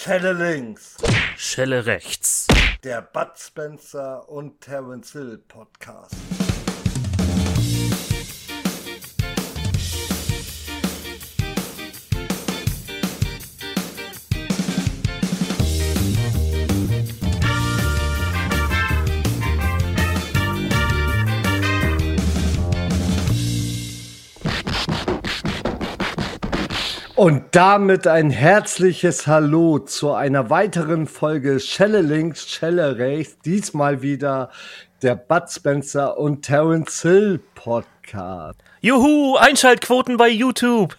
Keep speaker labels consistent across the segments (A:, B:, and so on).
A: Schelle links,
B: Schelle rechts.
A: der Bud Spencer und Terence Hill Podcast. Und damit ein herzliches Hallo zu einer weiteren Folge Schelle links, Schelle rechts. Diesmal wieder der Bud Spencer und Terence Hill Podcast.
B: Juhu, Einschaltquoten bei YouTube.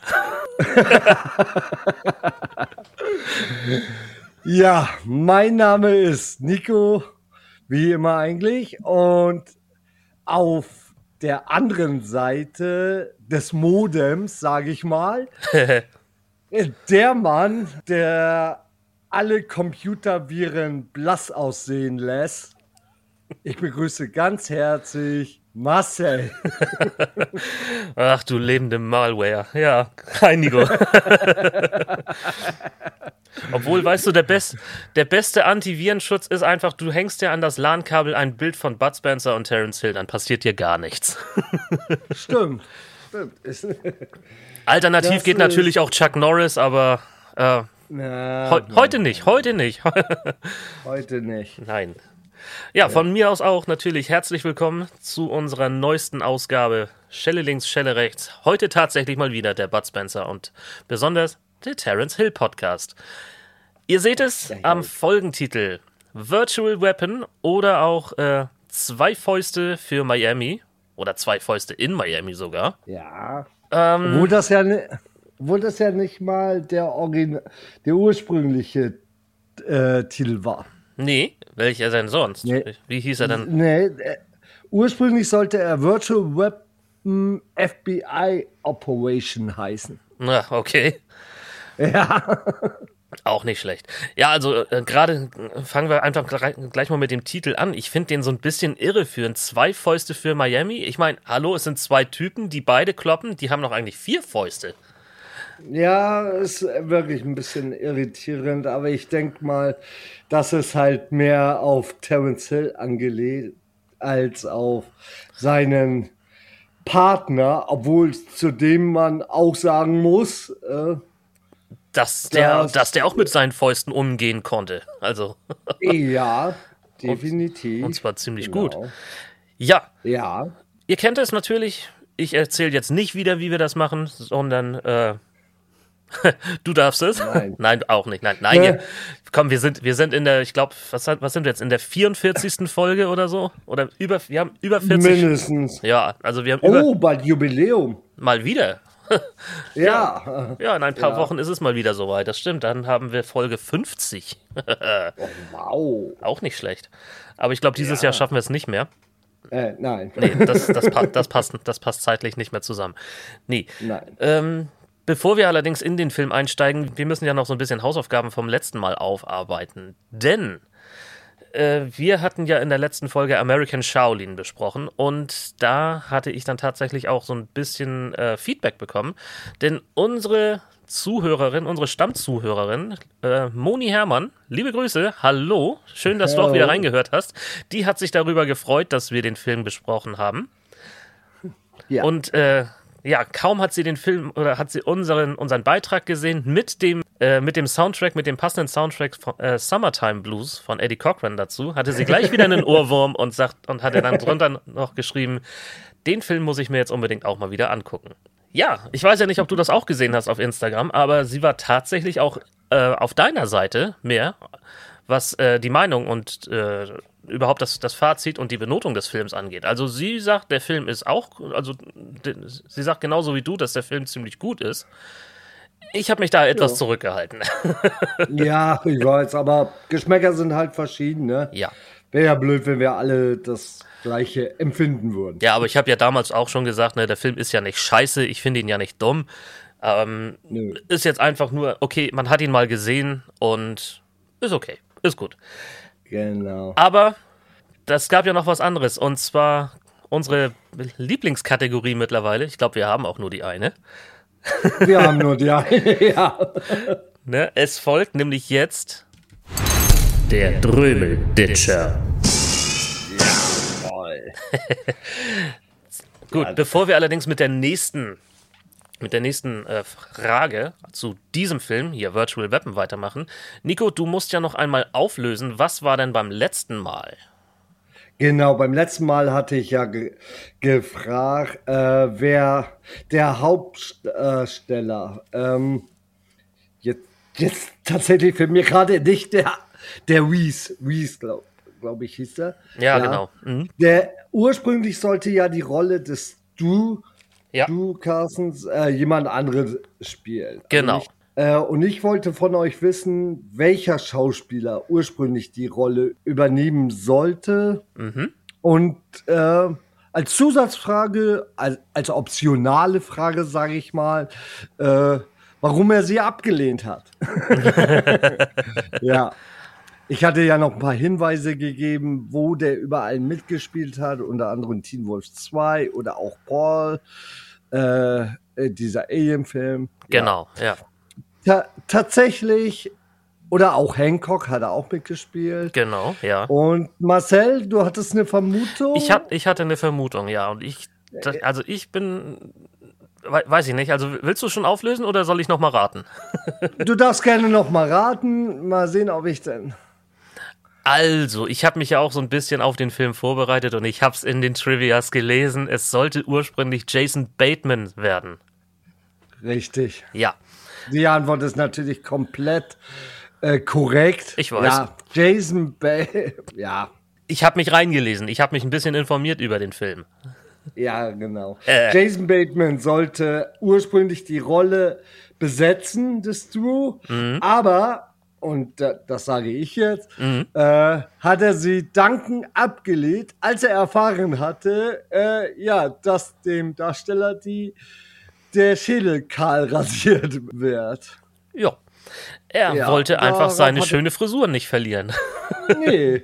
A: Ja, mein Name ist Nico, wie immer eigentlich. Und auf der anderen Seite des Modems, sage ich mal, der Mann, der alle Computerviren blass aussehen lässt. Ich begrüße ganz herzlich Marcel.
B: Ach du lebende Malware. Ja, Reinigung. Obwohl, weißt du, der beste Antivirenschutz ist einfach, du hängst dir an das LAN-Kabel ein Bild von Bud Spencer und Terence Hill, dann passiert dir gar nichts.
A: Stimmt.
B: Alternativ geht natürlich auch Chuck Norris, aber heute nicht.
A: Heute nicht.
B: Nein. Ja, von mir aus auch natürlich herzlich willkommen zu unserer neuesten Ausgabe Schelle links, Schelle rechts. Heute tatsächlich mal wieder der Bud Spencer und besonders der Terence Hill Podcast. Ihr seht es am Folgentitel: Virtual Weapon oder auch Zwei Fäuste für Miami oder Zwei Fäuste in Miami sogar.
A: Ja. Wo das ja nicht mal der ursprüngliche Titel war.
B: Nee, welcher denn sonst? Nee. Wie hieß er denn?
A: Nee, ursprünglich sollte er Virtual Weapon FBI Operation heißen.
B: Na, okay.
A: Ja.
B: Auch nicht schlecht. Ja, also gerade fangen wir einfach gleich mal mit dem Titel an. Ich finde den so ein bisschen irreführend. Zwei Fäuste für Miami. Ich meine, hallo, es sind zwei Typen, die beide kloppen. Die haben doch eigentlich vier Fäuste.
A: Ja, ist wirklich ein bisschen irritierend, aber ich denke mal, dass es halt mehr auf Terence Hill angelegt als auf seinen Partner, obwohl zu dem man auch sagen muss,
B: dass der auch mit seinen Fäusten umgehen konnte. Also.
A: Ja, definitiv.
B: Und zwar ziemlich
A: genau.
B: gut. Ja.
A: Ja.
B: Ihr kennt es natürlich. Ich erzähle jetzt nicht wieder, wie wir das machen, sondern du darfst es? Nein, auch nicht. Nein. Komm, wir sind in der, ich glaube, was sind wir jetzt? In der 44. Folge oder so? Oder wir haben über 40.
A: Mindestens.
B: Ja, also wir haben
A: bald Jubiläum.
B: Mal wieder.
A: Ja.
B: Ja, in ein paar Wochen ist es mal wieder soweit. Das stimmt. Dann haben wir Folge 50.
A: Oh, wow.
B: Auch nicht schlecht. Aber ich glaube, dieses Jahr schaffen wir es nicht mehr.
A: Nein.
B: Nee, das passt zeitlich nicht mehr zusammen. Nee.
A: Nein.
B: Bevor wir allerdings in den Film einsteigen, wir müssen ja noch so ein bisschen Hausaufgaben vom letzten Mal aufarbeiten. Denn wir hatten ja in der letzten Folge American Shaolin besprochen und da hatte ich dann tatsächlich auch so ein bisschen Feedback bekommen. Denn unsere Stammzuhörerin, Moni Herrmann, liebe Grüße, hallo, schön, dass du auch wieder reingehört hast. Die hat sich darüber gefreut, dass wir den Film besprochen haben.
A: Ja.
B: Und kaum hat sie den Film oder hat sie unseren Beitrag gesehen mit dem Soundtrack, mit dem passenden Soundtrack von Summertime Blues von Eddie Cochran dazu, hatte sie gleich wieder einen Ohrwurm und hatte dann drunter noch geschrieben, den Film muss ich mir jetzt unbedingt auch mal wieder angucken. Ja, ich weiß ja nicht, ob du das auch gesehen hast auf Instagram, aber sie war tatsächlich auch auf deiner Seite mehr, was die Meinung und überhaupt das Fazit und die Benotung des Films angeht. Also sie sagt, der Film ist auch, sie sagt genauso wie du, dass der Film ziemlich gut ist. Ich habe mich da etwas zurückgehalten.
A: Ja, ich weiß, aber Geschmäcker sind halt verschieden, ne?
B: Ja.
A: Wäre ja blöd, wenn wir alle das Gleiche empfinden würden.
B: Ja, aber ich habe ja damals auch schon gesagt, ne, der Film ist ja nicht scheiße, ich finde ihn ja nicht dumm. Ist jetzt einfach nur, okay, man hat ihn mal gesehen und ist okay, ist gut.
A: Genau.
B: Aber das gab ja noch was anderes und zwar unsere Lieblingskategorie mittlerweile. Ich glaube, wir haben auch nur die eine.
A: Wir haben nur die eine, ja.
B: Ne? Es folgt nämlich jetzt der Drömelditscher.
A: Jawohl.
B: Gut, bevor wir allerdings mit der nächsten Frage zu diesem Film, hier Virtual Weapon, weitermachen. Nico, du musst ja noch einmal auflösen, was war denn beim letzten Mal?
A: Genau, beim letzten Mal hatte ich ja gefragt, wer der Hauptsteller, jetzt tatsächlich für mir gerade nicht der Reese glaub ich, hieß der.
B: Ja. Genau. Mhm.
A: Der ursprünglich sollte ja die Rolle des Stu Carsons jemand anderes spielen.
B: Genau.
A: Und ich wollte von euch wissen, welcher Schauspieler ursprünglich die Rolle übernehmen sollte.
B: Mhm.
A: Und als Zusatzfrage, als optionale Frage, sage ich mal, warum er sie abgelehnt hat. Ja. Ich hatte ja noch ein paar Hinweise gegeben, wo der überall mitgespielt hat, unter anderem Teen Wolf 2 oder auch Paul, dieser Alien-Film.
B: Genau, ja.
A: Tatsächlich, oder auch Hancock hat er auch mitgespielt.
B: Genau, ja.
A: Und Marcel, du hattest eine Vermutung?
B: Ich hatte eine Vermutung, ja. Und ich bin, weiß ich nicht, also willst du schon auflösen oder soll ich noch mal raten?
A: Du darfst gerne noch mal raten, mal sehen, ob ich denn...
B: Also, ich habe mich ja auch so ein bisschen auf den Film vorbereitet und ich habe es in den Trivias gelesen. Es sollte ursprünglich Jason Bateman werden.
A: Richtig.
B: Ja.
A: Die Antwort ist natürlich komplett korrekt.
B: Ich weiß.
A: Ja, Jason Bateman, ja.
B: Ich habe mich reingelesen, ich habe mich ein bisschen informiert über den Film.
A: Ja, genau. Jason Bateman sollte ursprünglich die Rolle besetzen des Stu, aber... Und das sage ich jetzt, hat er sie dankend abgelehnt, als er erfahren hatte, dass dem Darsteller der Schädel kahl rasiert wird.
B: Ja, er wollte einfach seine schöne Frisur nicht verlieren.
A: Nee.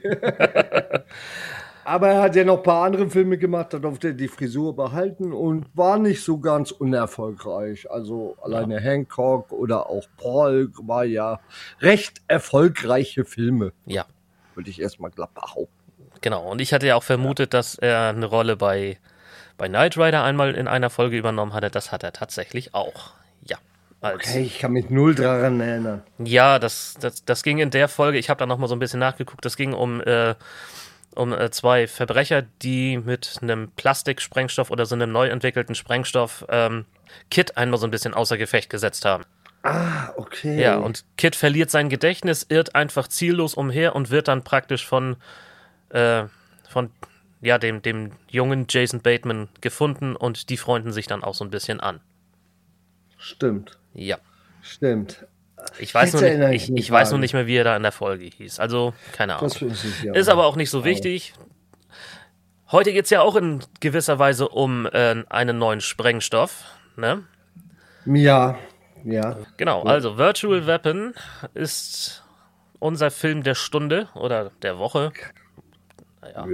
A: Aber er hat ja noch ein paar andere Filme gemacht, da durfte er die Frisur behalten und war nicht so ganz unerfolgreich. Also alleine Hancock oder auch Paul war ja recht erfolgreiche Filme.
B: Ja.
A: Würde ich erstmal glatt behaupten.
B: Genau, und ich hatte ja auch vermutet, dass er eine Rolle bei Knight Rider einmal in einer Folge übernommen hatte. Das hat er tatsächlich auch. Ja.
A: Okay, ich kann mich null daran erinnern.
B: Ja, das ging in der Folge, ich habe da nochmal so ein bisschen nachgeguckt, das ging um zwei Verbrecher, die mit einem Plastiksprengstoff oder so einem neu entwickelten Sprengstoff Kid einmal so ein bisschen außer Gefecht gesetzt haben.
A: Ah, okay.
B: Ja, und Kid verliert sein Gedächtnis, irrt einfach ziellos umher und wird dann praktisch von dem jungen Jason Bateman gefunden und die freunden sich dann auch so ein bisschen an.
A: Stimmt.
B: Ja.
A: Stimmt.
B: Ich weiß nur nicht mehr, wie er da in der Folge hieß. Also, keine Ahnung. Ist aber auch nicht so wichtig. Heute geht es ja auch in gewisser Weise um einen neuen Sprengstoff. Ne?
A: Ja.
B: Genau, also Virtual Weapon ist unser Film der Stunde oder der Woche. Naja.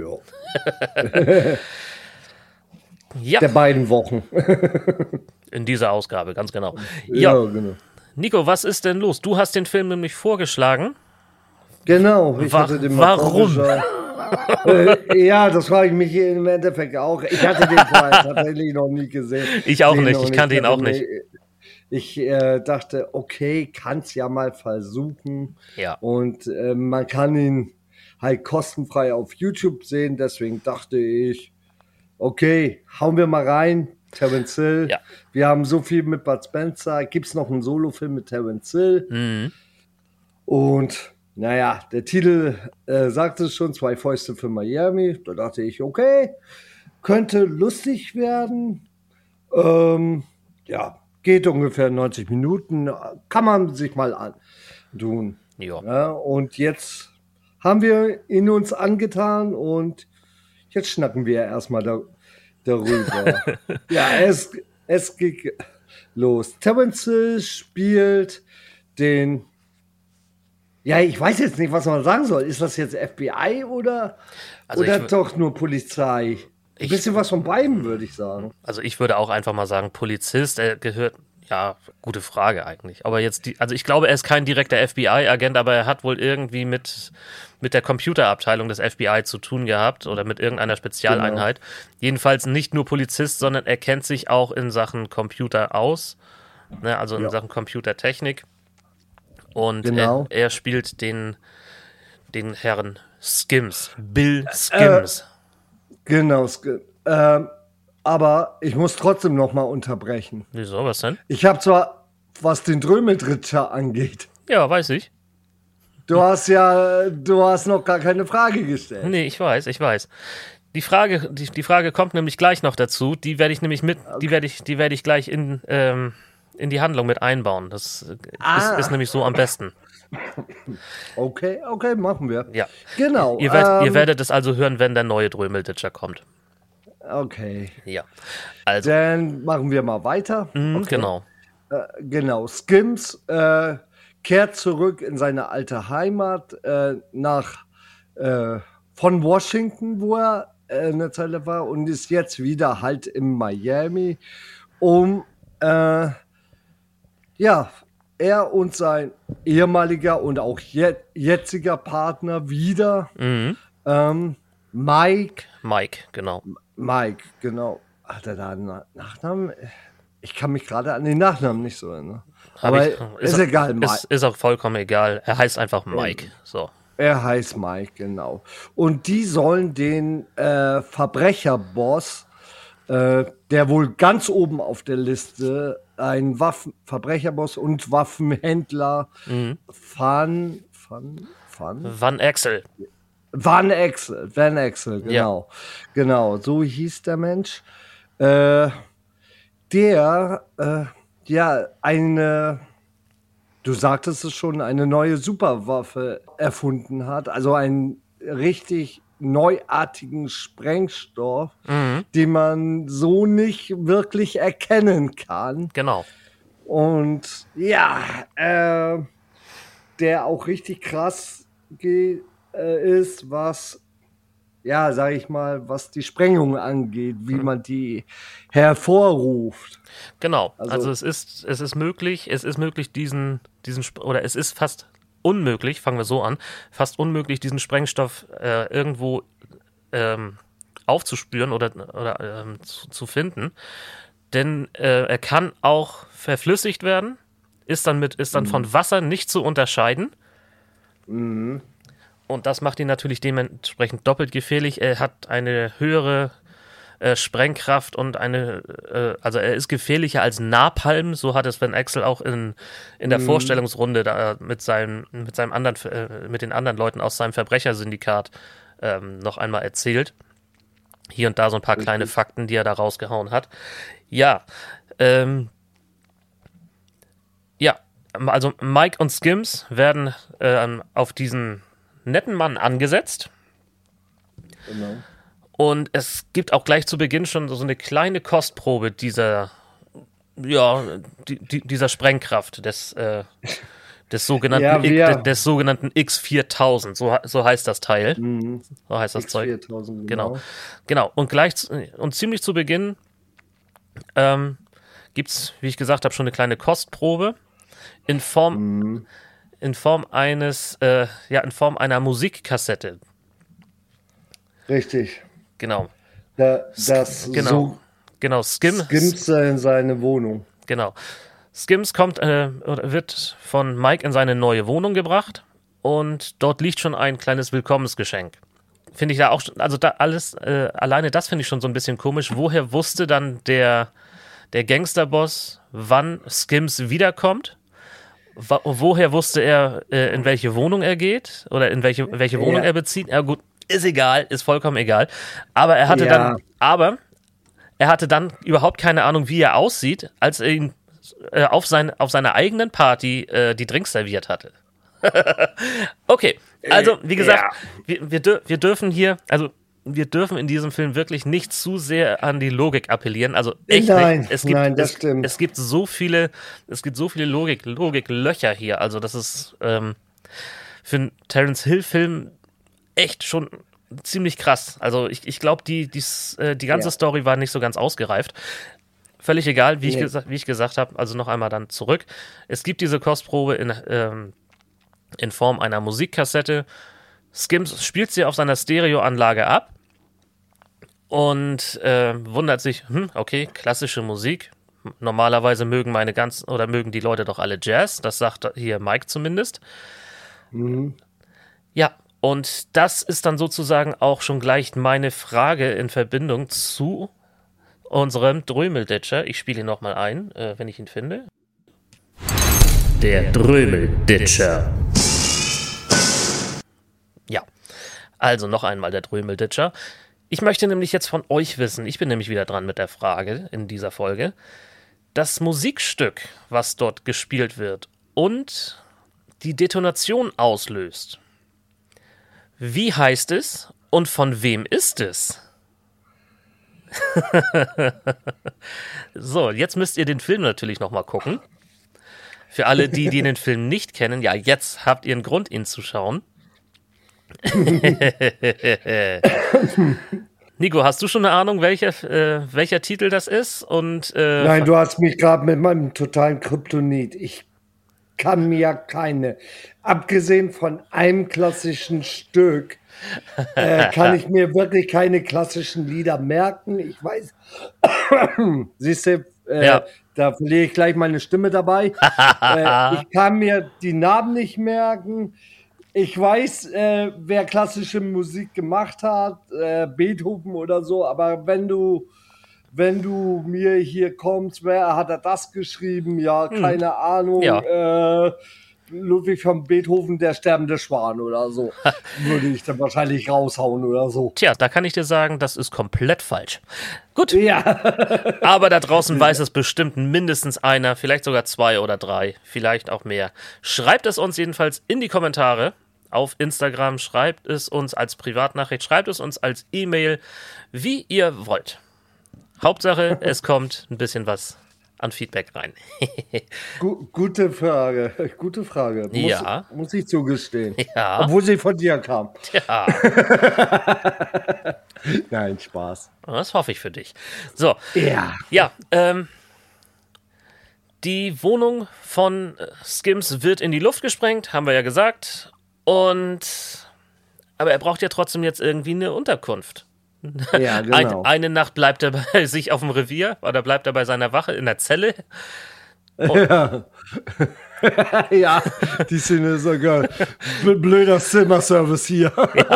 B: Ja.
A: Der beiden Wochen.
B: In dieser Ausgabe, ganz genau.
A: Ja, genau.
B: Nico, was ist denn los? Du hast den Film nämlich vorgeschlagen.
A: Genau, ich hatte den mal
B: Warum?
A: Ja, das frage ich mich im Endeffekt auch. Ich hatte den vorher tatsächlich noch nie gesehen.
B: Ich auch nicht, ich kannte ihn auch nicht.
A: Ich dachte, okay, kann's ja mal versuchen.
B: Ja.
A: Und man kann ihn halt kostenfrei auf YouTube sehen. Deswegen dachte ich, okay, hauen wir mal rein. Terence Hill. Ja. Wir haben so viel mit Bud Spencer. Gibt's noch einen Solofilm mit Terence Hill?
B: Mhm.
A: Und naja, der Titel sagt es schon, 2 Fäuste für Miami. Da dachte ich, okay, könnte lustig werden. Geht ungefähr 90 Minuten. Kann man sich mal antun. Ja, und jetzt haben wir ihn uns angetan und jetzt schnacken wir erstmal darüber. Ja, es ging los. Terence Hill spielt den... Ja, ich weiß jetzt nicht, was man sagen soll. Ist das jetzt FBI oder doch nur Polizei? Ein bisschen was von beiden, würde ich sagen.
B: Also ich würde auch einfach mal sagen, Polizist, er gehört Ja, gute Frage eigentlich. Aber jetzt also ich glaube, er ist kein direkter FBI-Agent, aber er hat wohl irgendwie mit der Computerabteilung des FBI zu tun gehabt oder mit irgendeiner Spezialeinheit. Genau. Jedenfalls nicht nur Polizist, sondern er kennt sich auch in Sachen Computer aus, ne, also in Sachen Computertechnik. Und genau. er spielt den Herrn Skims, Bill Skims.
A: Genau, aber ich muss trotzdem noch mal unterbrechen.
B: Wieso, was denn?
A: Ich habe zwar, was den Drömeldritter angeht.
B: Ja, weiß ich.
A: Du hast noch gar keine Frage gestellt.
B: Nee, ich weiß. Die Frage kommt nämlich gleich noch dazu. Die werde ich nämlich die werde ich gleich in die Handlung mit einbauen. Das ist nämlich so am besten.
A: Okay, machen wir.
B: Ja.
A: Genau.
B: Ihr werdet es also hören, wenn der neue Drömelditscher kommt.
A: Okay.
B: Ja. Also.
A: Dann machen wir mal weiter.
B: Okay. Genau.
A: Genau. Skims kehrt zurück in seine alte Heimat von Washington, wo er eine Zeit war, und ist jetzt wieder halt in Miami, um er und sein ehemaliger und auch jetziger Partner wieder, Mike,
B: genau.
A: Mike, genau. Hat er da einen Nachnamen? Ich kann mich gerade an den Nachnamen nicht so erinnern. Aber ist egal, Mike.
B: Ist auch vollkommen egal. Er heißt einfach Mike. So.
A: Er heißt Mike, genau. Und die sollen den Verbrecherboss, der wohl ganz oben auf der Liste, ein Verbrecherboss und Waffenhändler, Van
B: Exel.
A: Van Exel, genau. Ja. Genau, so hieß der Mensch. Der du sagtest es schon, eine neue Superwaffe erfunden hat. Also einen richtig neuartigen Sprengstoff, den man so nicht wirklich erkennen kann.
B: Genau.
A: Und der auch richtig krass ist, was was die Sprengung angeht, wie man die hervorruft.
B: Genau, also es ist möglich, oder es ist fast unmöglich, fangen wir so an, fast unmöglich, diesen Sprengstoff irgendwo aufzuspüren oder zu finden, denn er kann auch verflüssigt werden, ist dann von Wasser nicht zu unterscheiden.
A: Mhm.
B: Und das macht ihn natürlich dementsprechend doppelt gefährlich. Er hat eine höhere Sprengkraft und also er ist gefährlicher als Napalm. So hat es Van Exel auch in der Vorstellungsrunde da mit den anderen Leuten aus seinem Verbrechersyndikat noch einmal erzählt. Hier und da so ein paar kleine Fakten, die er da rausgehauen hat. Ja, also Mike und Skims werden auf diesen netten Mann angesetzt.
A: Genau. Und
B: es gibt auch gleich zu Beginn schon so eine kleine Kostprobe dieser Sprengkraft des sogenannten des sogenannten X4000, so heißt das Teil. So heißt das Zeug. Genau. Und ziemlich zu Beginn gibt's, wie ich gesagt habe, schon eine kleine Kostprobe in Form einer Musikkassette.
A: Richtig.
B: Genau.
A: Skims in seine Wohnung.
B: Genau. Skims wird von Mike in seine neue Wohnung gebracht und dort liegt schon ein kleines Willkommensgeschenk. Finde ich da auch, also da alles, alleine das finde ich schon so ein bisschen komisch. Woher wusste dann der Gangsterboss, wann Skims wiederkommt? Woher wusste er, in welche Wohnung er geht oder in welche Wohnung er bezieht? Ja gut, ist egal, ist vollkommen egal. Aber er hatte dann überhaupt keine Ahnung, wie er aussieht, als er ihn auf seiner eigenen Party die Drinks serviert hatte. Okay, also wie gesagt, wir dürfen in diesem Film wirklich nicht zu sehr an die Logik appellieren. Also echt nicht. Es gibt so viele Logiklöcher hier. Also das ist für einen Terence Hill Film echt schon ziemlich krass. Also ich glaube, die ganze Story war nicht so ganz ausgereift. völlig egal, wie ich gesagt habe, also noch einmal dann zurück. Es gibt diese Kostprobe in Form einer Musikkassette. Skims spielt sie auf seiner Stereoanlage ab und wundert sich, okay, klassische Musik. Normalerweise mögen die Leute doch alle Jazz. Das sagt hier Mike zumindest.
A: Mhm.
B: Ja, und das ist dann sozusagen auch schon gleich meine Frage in Verbindung zu unserem Drömelditscher. Ich spiele ihn nochmal ein, wenn ich ihn finde. Der Drömelditscher. Ja, also noch einmal der Drömelditscher. Ich möchte nämlich jetzt von euch wissen, ich bin nämlich wieder dran mit der Frage in dieser Folge, das Musikstück, was dort gespielt wird und die Detonation auslöst. Wie heißt es und von wem ist es? So, jetzt müsst ihr den Film natürlich nochmal gucken. Für alle, die den Film nicht kennen, ja, jetzt habt ihr einen Grund, ihn zu schauen. Nico, hast du schon eine Ahnung, welcher Titel das ist? Und,
A: Nein, du hast mich gerade mit meinem totalen Kryptonit. Ich kann mir keine, abgesehen von einem klassischen Stück, kann ich mir wirklich keine klassischen Lieder merken. Ich weiß, siehst du,
B: Ja.
A: da verliere ich gleich meine Stimme dabei. Ich kann mir die Namen nicht merken. Ich weiß, wer klassische Musik gemacht hat, Beethoven oder so, aber wenn du mir hier kommst, wer hat er das geschrieben? Ja, keine Ahnung.
B: Ja.
A: Ludwig van Beethoven, der sterbende Schwan oder so. Würde ich dann wahrscheinlich raushauen oder so.
B: Tja, da kann ich dir sagen, das ist komplett falsch. Gut,
A: Ja.
B: aber da draußen weiß es bestimmt mindestens einer, vielleicht sogar 2 oder 3, vielleicht auch mehr. Schreibt es uns jedenfalls in die Kommentare auf Instagram, schreibt es uns als Privatnachricht, schreibt es uns als E-Mail, wie ihr wollt. Hauptsache, es kommt ein bisschen was an Feedback rein.
A: Gute Frage. Gute Frage.
B: Ja.
A: Muss ich zugestehen.
B: Ja.
A: Obwohl sie von dir kam.
B: Ja,
A: Nein, Spaß.
B: das hoffe ich für dich. So,
A: Ja.
B: ja, die Wohnung von Skims wird in die Luft gesprengt, haben wir ja gesagt. Aber er braucht ja trotzdem jetzt irgendwie eine Unterkunft.
A: Ja, genau.
B: Eine Nacht bleibt er bei sich auf dem Revier oder bleibt er bei seiner Wache in der Zelle.
A: Ja. Ja, die Szene ist so geil. Blöder Zimmerservice hier.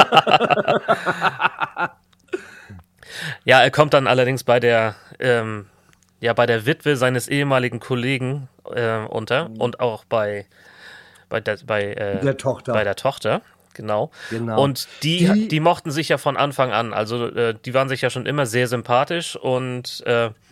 B: Ja, er kommt dann allerdings bei der Witwe seines ehemaligen Kollegen unter und auch bei
A: Der Tochter.
B: Bei der Tochter, genau.
A: Genau.
B: Und die mochten sich ja von Anfang an, also die waren sich ja schon immer sehr sympathisch und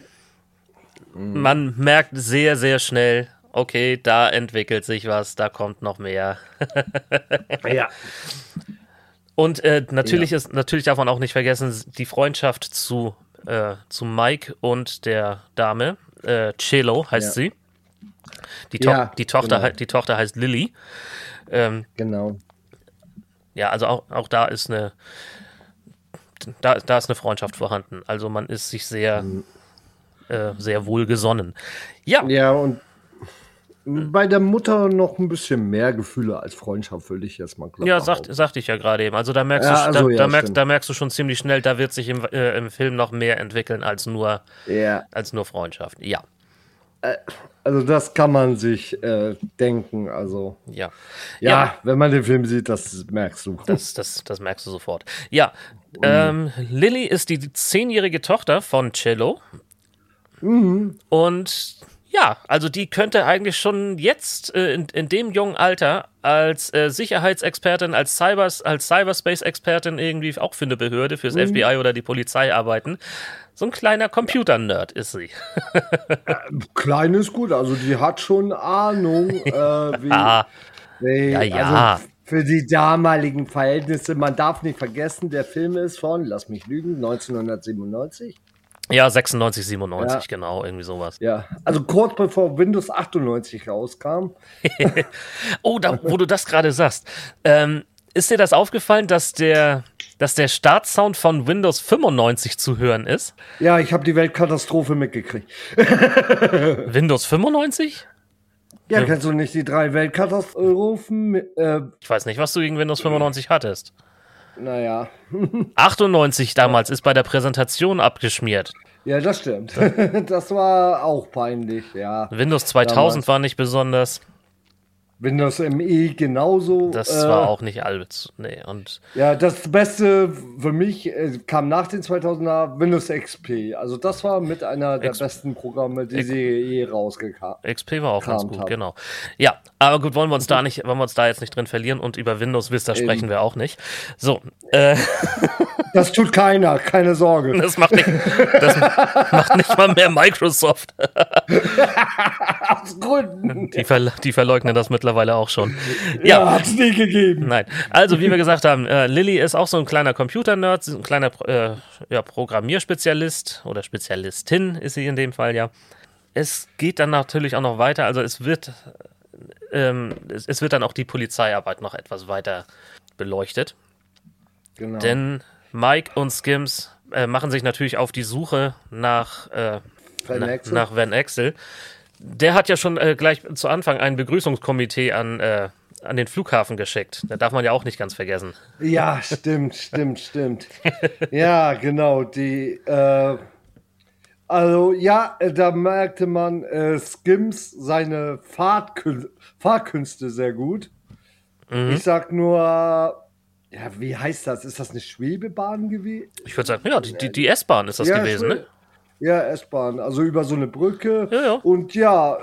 B: man merkt sehr, sehr schnell, okay, da entwickelt sich was, da kommt noch mehr.
A: Ja.
B: Und natürlich darf man auch nicht vergessen, die Freundschaft zu Mike und der Dame, Cello heißt sie. Die Tochter heißt Lily.
A: Genau.
B: Ja, also auch da ist eine Freundschaft vorhanden. Also man ist sich sehr wohlgesonnen. Ja.
A: Ja, und bei der Mutter noch ein bisschen mehr Gefühle als Freundschaft, würde ich jetzt mal glauben.
B: Ja, sagte ich ja gerade eben. Also da merkst da merkst du schon ziemlich schnell, da wird sich im Film noch mehr entwickeln als nur Freundschaft. Ja.
A: Also das kann man sich denken. Also
B: Ja,
A: wenn man den Film sieht, das merkst du.
B: Das merkst du sofort. Ja, Lily ist die 10-jährige Tochter von Cello. Und ja, also die könnte eigentlich schon jetzt in dem jungen Alter als Sicherheitsexpertin, als Cyberspace-Expertin irgendwie auch für eine Behörde, fürs FBI oder die Polizei arbeiten. So ein kleiner Computer-Nerd ist sie.
A: Klein ist gut, also die hat schon Ahnung, Also für die damaligen Verhältnisse. Man darf nicht vergessen, der Film ist von, lass mich lügen, 1997.
B: Ja, 96, 97, genau, irgendwie sowas.
A: Ja, also kurz bevor Windows 98 rauskam.
B: Oh, wo du das gerade sagst. Ist dir das aufgefallen, dass der Startsound von Windows 95 zu hören ist?
A: Ja, ich habe die Weltkatastrophe mitgekriegt.
B: Windows 95?
A: Ja, kennst du nicht die 3 Weltkatastrophen?
B: Ich weiß nicht, was du gegen Windows 95 hattest.
A: Naja.
B: 98 damals ist bei der Präsentation abgeschmiert.
A: Ja, das stimmt. Das war auch peinlich, ja.
B: Windows 2000
A: damals.
B: war nicht besonders.
A: Windows ME genauso.
B: Das war auch nicht alles. Nee, und
A: ja, das Beste für mich kam nach den 2000er Windows XP. Also das war mit einer der besten Programme, die sie je rausgekamen.
B: XP war auch ganz gut, genau. Ja, aber gut, wollen wir uns da jetzt nicht drin verlieren und über Windows Vista sprechen wir auch nicht. So,
A: das tut keiner, keine Sorge.
B: Das macht nicht mal mehr Microsoft.
A: Aus Gründen.
B: Die verleugnen das mittlerweile auch schon.
A: Ja, hat's nie gegeben.
B: Nein. Also, wie wir gesagt haben, Lilly ist auch so ein kleiner Computer-Nerd, ein kleiner Programmierspezialist oder Spezialistin ist sie in dem Fall, ja. Es geht dann natürlich auch noch weiter, also es wird dann auch die Polizeiarbeit noch etwas weiter beleuchtet.
A: Genau.
B: Denn Mike und Skims machen sich natürlich auf die Suche nach Van Axel. Der hat ja schon gleich zu Anfang ein Begrüßungskomitee an den Flughafen geschickt. Da darf man ja auch nicht ganz vergessen.
A: Ja, stimmt. Ja, genau. Da merkte man Skims seine Fahrkünste sehr gut. Ich sag nur, ja, wie heißt das? Ist das eine Schwebebahn gewesen?
B: Ich würde sagen, ja, die S-Bahn ist das gewesen, ne?
A: Ja, S-Bahn, also über so eine Brücke.
B: Ja.
A: Und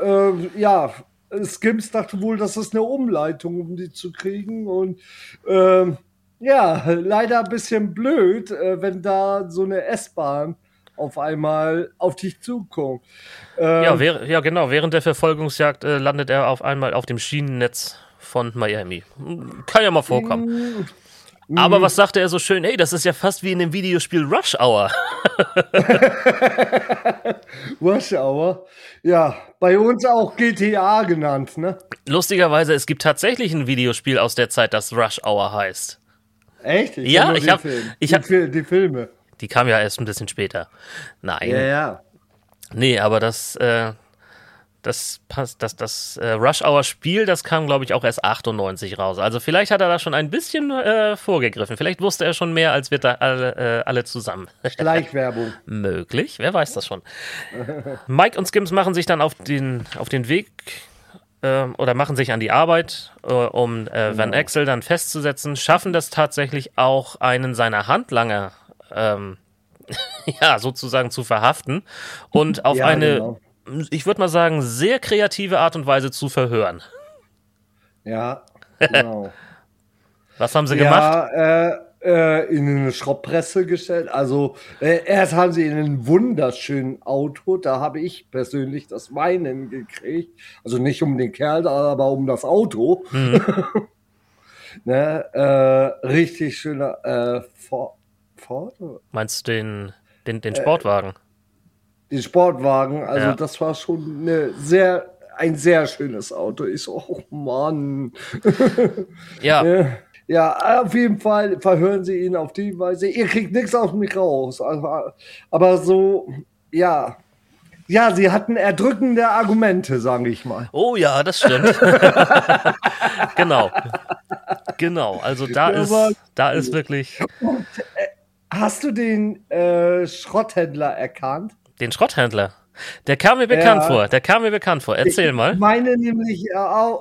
A: Skims dachte wohl, das ist eine Umleitung, um die zu kriegen. Und leider ein bisschen blöd, wenn da so eine S-Bahn auf einmal auf dich zukommt.
B: Genau. Während der Verfolgungsjagd landet er auf einmal auf dem Schienennetz von Miami. Kann ja mal vorkommen. Aber was sagte er so schön? Hey, das ist ja fast wie in dem Videospiel Rush Hour.
A: Rush Hour? Ja, bei uns auch GTA genannt, ne?
B: Lustigerweise, es gibt tatsächlich ein Videospiel aus der Zeit, das Rush Hour heißt.
A: Echt?
B: Ich habe
A: die Filme.
B: Die kam ja erst ein bisschen später. Nein.
A: Ja.
B: Nee, aber das Rush Hour Spiel, das kam, glaube ich, auch erst 98 raus. Also vielleicht hat er da schon ein bisschen vorgegriffen. Vielleicht wusste er schon mehr, als wir da alle zusammen.
A: Schleichwerbung.
B: Möglich, wer weiß das schon. Mike und Skims machen sich dann auf den Weg oder machen sich an die Arbeit, um Van Axel dann festzusetzen, schaffen das tatsächlich auch, einen seiner Handlanger sozusagen zu verhaften und auf ich würde mal sagen, sehr kreative Art und Weise zu verhören.
A: Ja, genau.
B: Was haben sie gemacht?
A: In eine Schrottpresse gestellt. Also erst haben sie in einem wunderschönen Auto, da habe ich persönlich das Weinen gekriegt. Also nicht um den Kerl, aber um das Auto. Richtig schöner Ford?
B: Meinst du den Sportwagen?
A: Den Sportwagen, also das war schon ein sehr schönes Auto. Ich so, oh Mann.
B: Ja.
A: Ja, auf jeden Fall verhören sie ihn auf die Weise. Ihr kriegt nichts aus mich raus. Aber so, ja. Ja, sie hatten erdrückende Argumente, sage ich mal.
B: Oh ja, das stimmt. Genau. Also da ist wirklich...
A: Und, hast du den Schrotthändler erkannt?
B: Den Schrotthändler? Der kam mir bekannt vor. Erzähl mal.
A: Ich meine nämlich auch,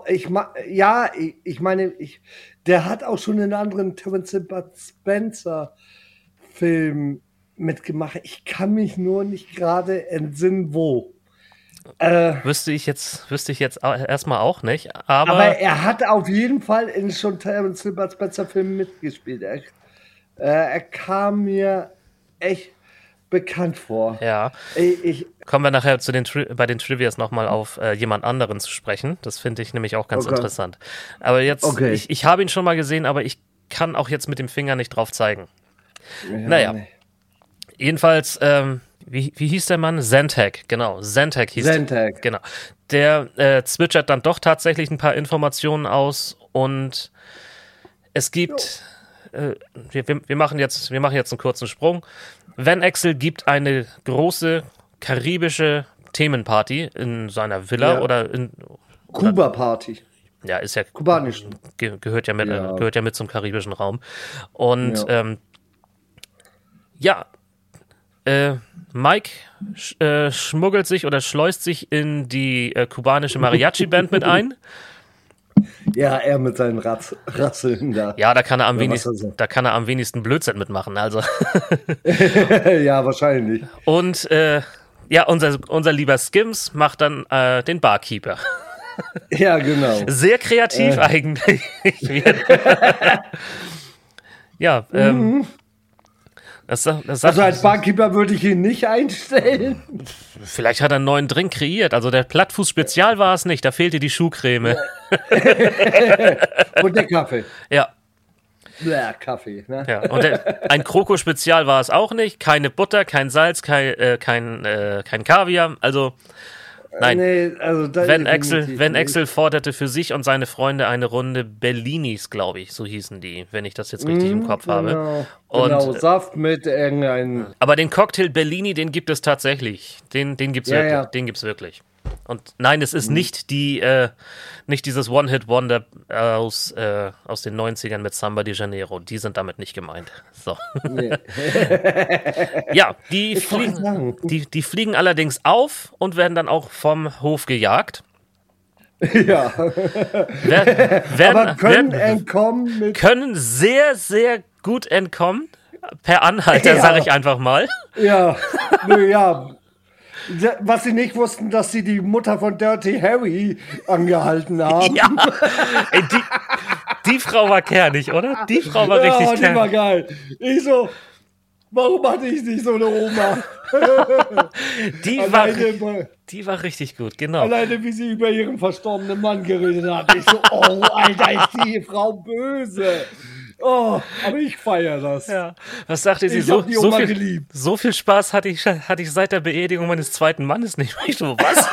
A: der hat auch schon in einem anderen Terence Spencer Film mitgemacht. Ich kann mich nur nicht gerade entsinnen, wo.
B: Wüsste ich jetzt erstmal auch nicht. Aber
A: er hat auf jeden Fall in schon Terence Spencer Filmen mitgespielt. Er kam mir echt bekannt vor.
B: Ja. Kommen wir nachher bei den Trivias nochmal auf jemand anderen zu sprechen. Das finde ich nämlich auch ganz interessant. Aber jetzt, ich habe ihn schon mal gesehen, aber ich kann auch jetzt mit dem Finger nicht drauf zeigen. Ja, jedenfalls, wie hieß der Mann? Zantac, genau. Zantac hieß der. Genau. Der zwitschert dann doch tatsächlich ein paar Informationen aus und Es gibt, wir machen jetzt einen kurzen Sprung. Van Exel gibt eine große karibische Themenparty in seiner Villa oder in
A: Kuba-Party.
B: Ja, ist ja
A: kubanisch.
B: Gehört ja mit zum karibischen Raum. Und Mike schmuggelt sich oder schleust sich in die kubanische Mariachi-Band mit ein.
A: Ja, er mit seinen Rasseln da.
B: Ja, da kann er am wenigsten Blödsinn mitmachen. Also.
A: Ja, wahrscheinlich.
B: Und unser lieber Skims macht dann den Barkeeper.
A: Ja, genau.
B: Sehr kreativ eigentlich. Ja,
A: also als Barkeeper würde ich ihn nicht einstellen.
B: Vielleicht hat er einen neuen Drink kreiert. Also der Plattfuß-Spezial war es nicht. Da fehlte die Schuhcreme.
A: Und der Kaffee.
B: Ja.
A: Ja, Kaffee. Ne?
B: Ja. Und ein Kroko-Spezial war es auch nicht. Keine Butter, kein Salz, kein Kaviar. Also nein. Nee, also Van Exel forderte für sich und seine Freunde eine Runde Bellinis, glaube ich, so hießen die, wenn ich das jetzt richtig im Kopf habe.
A: Genau, Saft mit irgendeinem.
B: Aber den Cocktail Bellini, den gibt es tatsächlich. Den gibt's wirklich. Ja. Den gibt's wirklich. Und nein, es ist nicht dieses One-Hit-Wonder aus den 90ern mit Samba de Janeiro. Die sind damit nicht gemeint. So. Nee. Ja, die fliegen allerdings auf und werden dann auch vom Hof gejagt.
A: Ja. Aber können
B: sehr, sehr gut entkommen. Per Anhalter, sage ich einfach mal.
A: Ja, ja. Was sie nicht wussten, dass sie die Mutter von Dirty Harry angehalten haben.
B: Ja, ey, die Frau war kernig, oder? Die Frau war richtig kernig.
A: Die war geil. Ich so, warum hatte ich nicht so eine Oma?
B: Die war richtig gut, genau.
A: Alleine, wie sie über ihren verstorbenen Mann geredet hat. Ich so, oh, Alter, ist die Frau böse. Oh, aber ich feiere das.
B: Ja. Was sagte sie? So viel Spaß hatte ich seit der Beerdigung meines zweiten Mannes nicht. Ich so, was?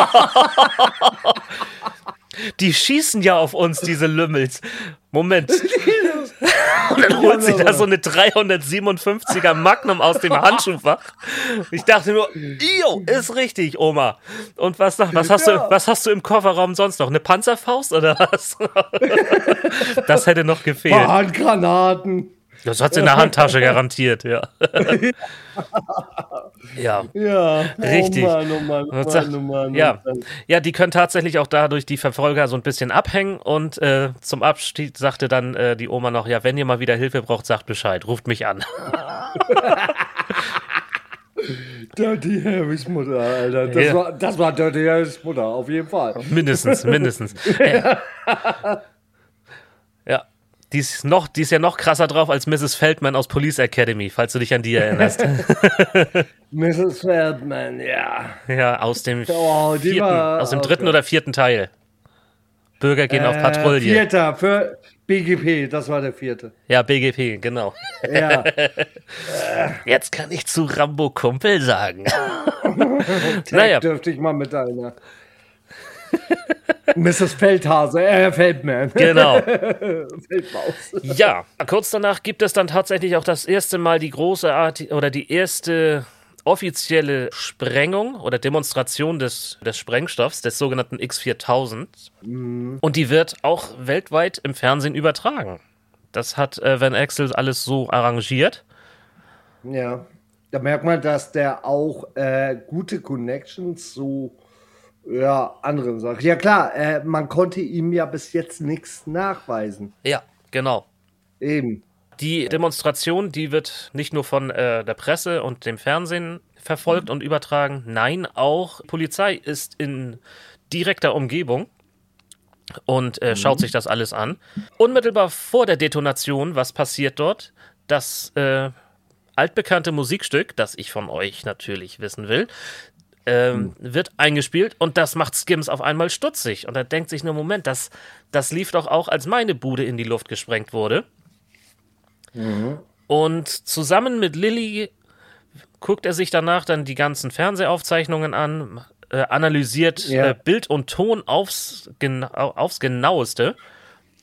B: Die schießen ja auf uns, diese Lümmels. Moment. Und dann holt sie da so eine 357er Magnum aus dem Handschuhfach. Ich dachte nur, ist richtig, Oma. Und was hast du im Kofferraum sonst noch? Eine Panzerfaust oder was? Das hätte noch gefehlt.
A: Handgranaten.
B: Das hat sie in der Handtasche garantiert, ja. Ja, richtig.
A: Oh Mann.
B: Ja, die können tatsächlich auch dadurch die Verfolger so ein bisschen abhängen und zum Abstieg sagte dann die Oma noch, ja, wenn ihr mal wieder Hilfe braucht, sagt Bescheid, ruft mich an.
A: Dirty Harrys Mutter, Alter. Das war Dirty Harrys Mutter, auf jeden Fall.
B: Mindestens. Ja. Die ist ja noch krasser drauf als Mrs. Feldman aus Police Academy, falls du dich an die erinnerst.
A: Mrs. Feldman, ja.
B: Ja, aus dem dritten oder vierten Teil. Bürger gehen auf Patrouille.
A: Vierter, für BGP, das war der vierte.
B: Ja, BGP, genau.
A: Ja.
B: Jetzt kann ich zu Rambo Kumpel sagen.
A: Naja. Dürfte ich mal mit einer. Mrs. Feldman.
B: Genau.
A: Feldmaus.
B: Ja, kurz danach gibt es dann tatsächlich auch das erste Mal die erste offizielle Sprengung oder Demonstration des Sprengstoffs, des sogenannten X4000. Mhm. Und die wird auch weltweit im Fernsehen übertragen. Das hat Van Exel alles so arrangiert.
A: Ja, da merkt man, dass der auch gute Connections andere Sachen. Ja klar, man konnte ihm ja bis jetzt nichts nachweisen.
B: Ja, genau.
A: Eben.
B: Die Demonstration, die wird nicht nur von der Presse und dem Fernsehen verfolgt und übertragen. Nein, auch Polizei ist in direkter Umgebung und schaut sich das alles an. Unmittelbar vor der Detonation, was passiert dort? Das altbekannte Musikstück, das ich von euch natürlich wissen will, wird eingespielt und das macht Skims auf einmal stutzig. Und er denkt sich nur, Moment, das lief doch auch, als meine Bude in die Luft gesprengt wurde. Mhm. Und zusammen mit Lilly guckt er sich danach dann die ganzen Fernsehaufzeichnungen an, analysiert Bild und Ton aufs Genaueste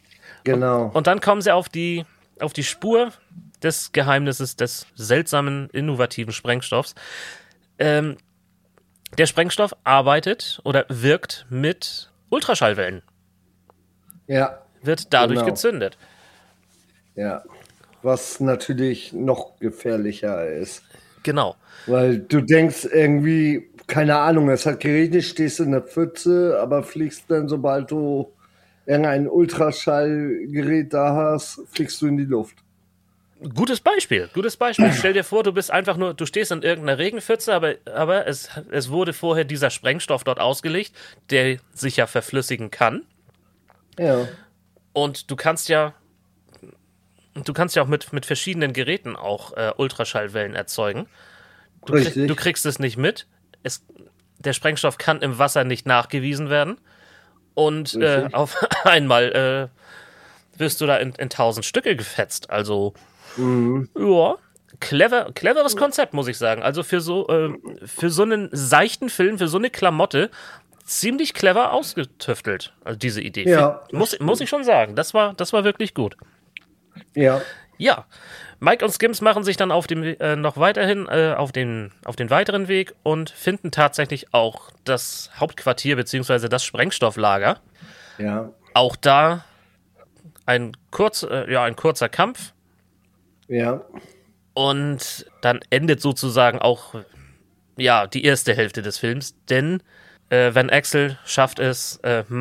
A: Genau.
B: Und dann kommen sie auf die Spur des Geheimnisses des seltsamen, innovativen Sprengstoffs. Der Sprengstoff arbeitet oder wirkt mit Ultraschallwellen.
A: Ja.
B: Wird dadurch
A: Genau.
B: gezündet.
A: Ja. Was natürlich noch gefährlicher ist.
B: Genau.
A: Weil du denkst irgendwie, keine Ahnung, es hat geregnet, stehst in der Pfütze, aber fliegst dann, sobald du irgendein Ultraschallgerät da hast, fliegst du in die Luft.
B: Gutes Beispiel. Stell dir vor, du stehst in irgendeiner Regenpfütze, aber es wurde vorher dieser Sprengstoff dort ausgelegt, der sich ja verflüssigen kann.
A: Ja.
B: Und du kannst ja auch mit verschiedenen Geräten auch Ultraschallwellen erzeugen.
A: Richtig.
B: Du kriegst es nicht mit. Der Sprengstoff kann im Wasser nicht nachgewiesen werden. Und auf einmal wirst du da in 1000 Stücke gefetzt. Also, ja, cleveres Konzept, muss ich sagen. Also für so einen seichten Film, für so eine Klamotte, ziemlich clever ausgetüftelt. Also diese Idee.
A: Ja.
B: Muss ich schon sagen. Das war wirklich gut.
A: Ja.
B: Ja, Mike und Skims machen sich dann auf den noch weiterhin auf den weiteren Weg und finden tatsächlich auch das Hauptquartier bzw. das Sprengstofflager.
A: Ja.
B: Auch da ein kurzer Kampf
A: Ja.
B: und dann endet sozusagen auch die erste Hälfte des Films, denn Van Axel schafft es,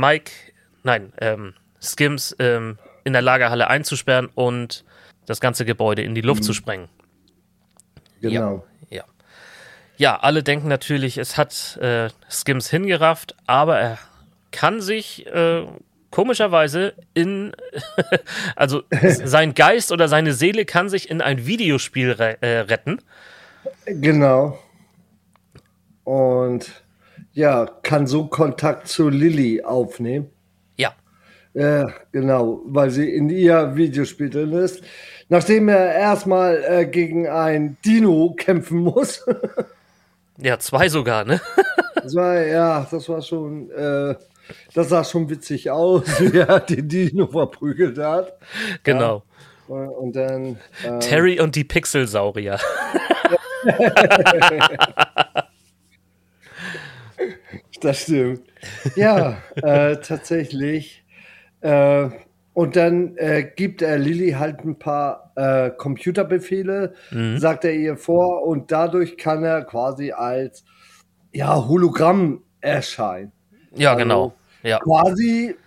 B: Skims in der Lagerhalle einzusperren und das ganze Gebäude in die Luft zu sprengen.
A: Genau.
B: Ja, alle denken natürlich, es hat Skims hingerafft, aber er kann sich komischerweise also sein Geist oder seine Seele kann sich in ein Videospiel retten.
A: Genau. Und ja, kann so Kontakt zu Lilly aufnehmen.
B: Ja.
A: Genau, weil sie in ihr Videospiel drin ist. Nachdem er erstmal gegen ein Dino kämpfen muss.
B: Ja, 2 sogar, ne?
A: Das war schon, das sah schon witzig aus, wie er den Dino verprügelt hat.
B: Genau.
A: Ja. Und dann
B: Terry und die Pixelsaurier.
A: Das stimmt. Ja, tatsächlich. Und dann gibt er Lilly halt ein paar Computerbefehle, sagt er ihr vor, und dadurch kann er quasi als Hologramm erscheinen.
B: Ja,
A: Also
B: genau. Ja.
A: Quasi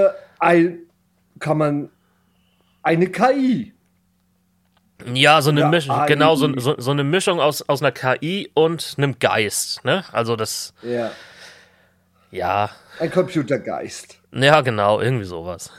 A: eine KI.
B: Ja, so eine
A: Ja,
B: Mischung,
A: AI.
B: genau, so eine Mischung aus einer KI und einem Geist, ne? Also das, ja,
A: Ein Computergeist.
B: ja, genau, irgendwie sowas.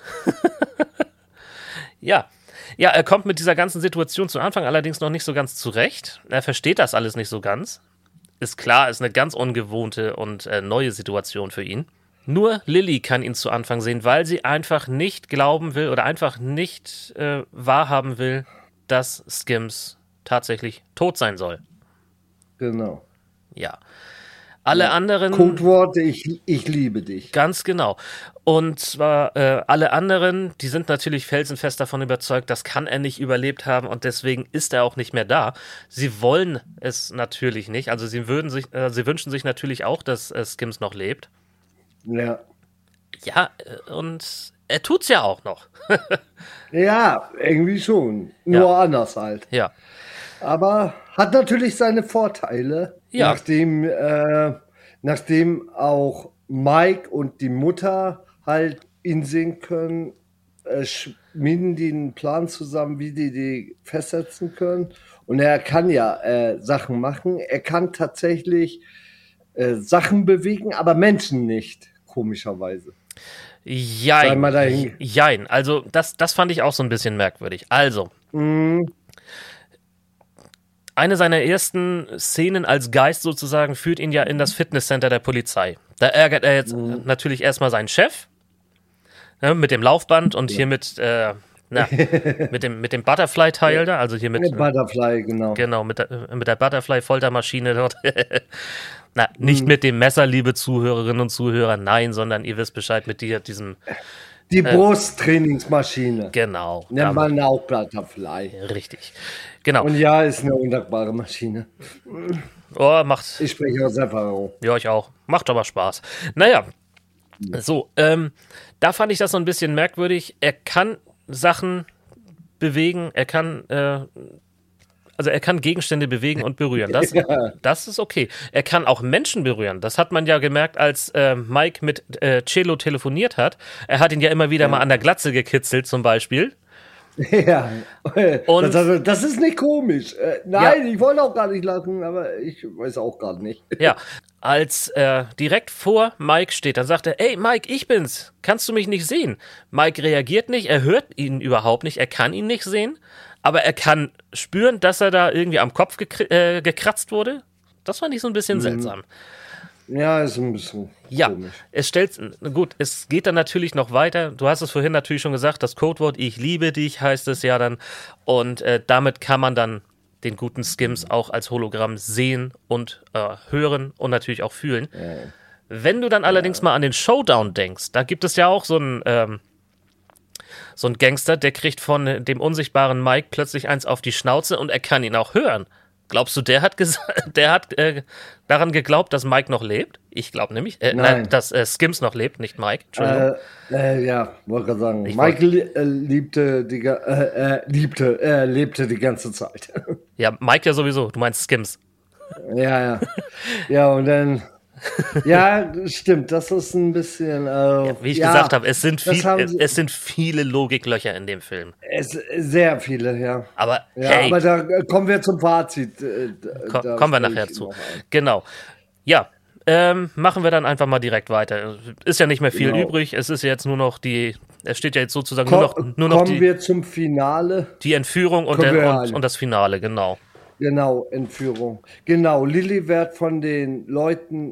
B: Ja, er kommt mit dieser ganzen Situation zu Anfang allerdings noch nicht so ganz zurecht. Er versteht das alles nicht so ganz. Ist klar, ist eine ganz ungewohnte und neue Situation für ihn. Nur Lilly kann ihn zu Anfang sehen, weil sie einfach nicht glauben will oder einfach nicht wahrhaben will, dass Skims tatsächlich tot sein soll.
A: Genau.
B: Ja. Alle anderen...
A: Codewort, ich liebe dich.
B: Ganz genau. Und zwar alle anderen, die sind natürlich felsenfest davon überzeugt, das kann er nicht überlebt haben und deswegen ist er auch nicht mehr da. Sie wollen es natürlich nicht. Also sie wünschen sich natürlich auch, dass Skims noch lebt.
A: Ja.
B: Ja, und er tut's ja auch noch.
A: Ja, irgendwie schon. Nur anders halt.
B: Ja.
A: Aber hat natürlich seine Vorteile,
B: Ja.
A: nachdem auch Mike und die Mutter halt ihn sehen können, schmieden die einen Plan zusammen, wie die festsetzen können. Und er kann ja Sachen machen. Er kann tatsächlich Sachen bewegen, aber Menschen nicht, komischerweise. Sei mal dahin.
B: Jein. Also das fand ich auch so ein bisschen merkwürdig. Also, eine seiner ersten Szenen als Geist sozusagen führt ihn ja in das Fitnesscenter der Polizei. Da ärgert er jetzt natürlich erstmal seinen Chef, ne, mit dem Laufband und hier mit dem Butterfly-Teil da, also hier mit
A: Butterfly, genau.
B: Genau, mit der Butterfly-Foltermaschine dort. Nicht mit dem Messer, liebe Zuhörerinnen und Zuhörer, nein, sondern ihr wisst Bescheid, mit diesem
A: Die Brusttrainingsmaschine.
B: Genau.
A: Nennt man auch Butterfly.
B: Richtig. Genau.
A: Und ja, ist eine undankbare Maschine.
B: Oh, macht.
A: Ich spreche aus Erfahrung.
B: Ja, ich auch. Macht aber Spaß. Naja. So, da fand ich das so ein bisschen merkwürdig. Er kann Sachen bewegen, er kann Gegenstände bewegen und berühren. Das ist okay. Er kann auch Menschen berühren. Das hat man ja gemerkt, als Mike mit Cello telefoniert hat. Er hat ihn ja immer wieder mal an der Glatze gekitzelt, zum Beispiel.
A: Ja,
B: Und
A: das ist nicht komisch. Nein, ich wollte auch gar nicht lachen, aber ich weiß auch gerade nicht.
B: Ja, als er direkt vor Mike steht, dann sagt er, ey Mike, ich bin's, kannst du mich nicht sehen? Mike reagiert nicht, er hört ihn überhaupt nicht, er kann ihn nicht sehen, aber er kann spüren, dass er da irgendwie am Kopf gekratzt wurde. Das fand ich so ein bisschen seltsam.
A: Ja, ist ein bisschen komisch.
B: Es geht dann natürlich noch weiter. Du hast es vorhin natürlich schon gesagt, das Codewort Ich liebe dich heißt es ja dann. Und damit kann man dann den guten Skims auch als Hologramm sehen und hören und natürlich auch fühlen. Ja. Wenn du dann allerdings mal an den Showdown denkst, da gibt es ja auch so einen Gangster, der kriegt von dem unsichtbaren Mike plötzlich eins auf die Schnauze und er kann ihn auch hören. Glaubst du, der hat daran geglaubt, dass Mike noch lebt? Ich glaube nämlich, dass Skims noch lebt, nicht Mike. Entschuldigung.
A: Ja, wollte gerade sagen. Mike lebte die ganze Zeit.
B: Ja, Mike ja sowieso. Du meinst Skims.
A: Ja. Ja, und dann... Ja, stimmt, das ist ein bisschen...
B: wie ich gesagt habe, es sind viele Logiklöcher in dem Film.
A: Sehr viele, ja.
B: Aber,
A: aber da kommen wir zum Fazit.
B: Kommen wir nachher zu. Genau. Ja, machen wir dann einfach mal direkt weiter. Ist ja nicht mehr viel übrig. Es ist jetzt nur noch es steht ja jetzt sozusagen nur noch
A: kommen wir zum Finale.
B: Die Entführung und das Finale, genau.
A: Genau, Entführung. Genau, Lily wird von den Leuten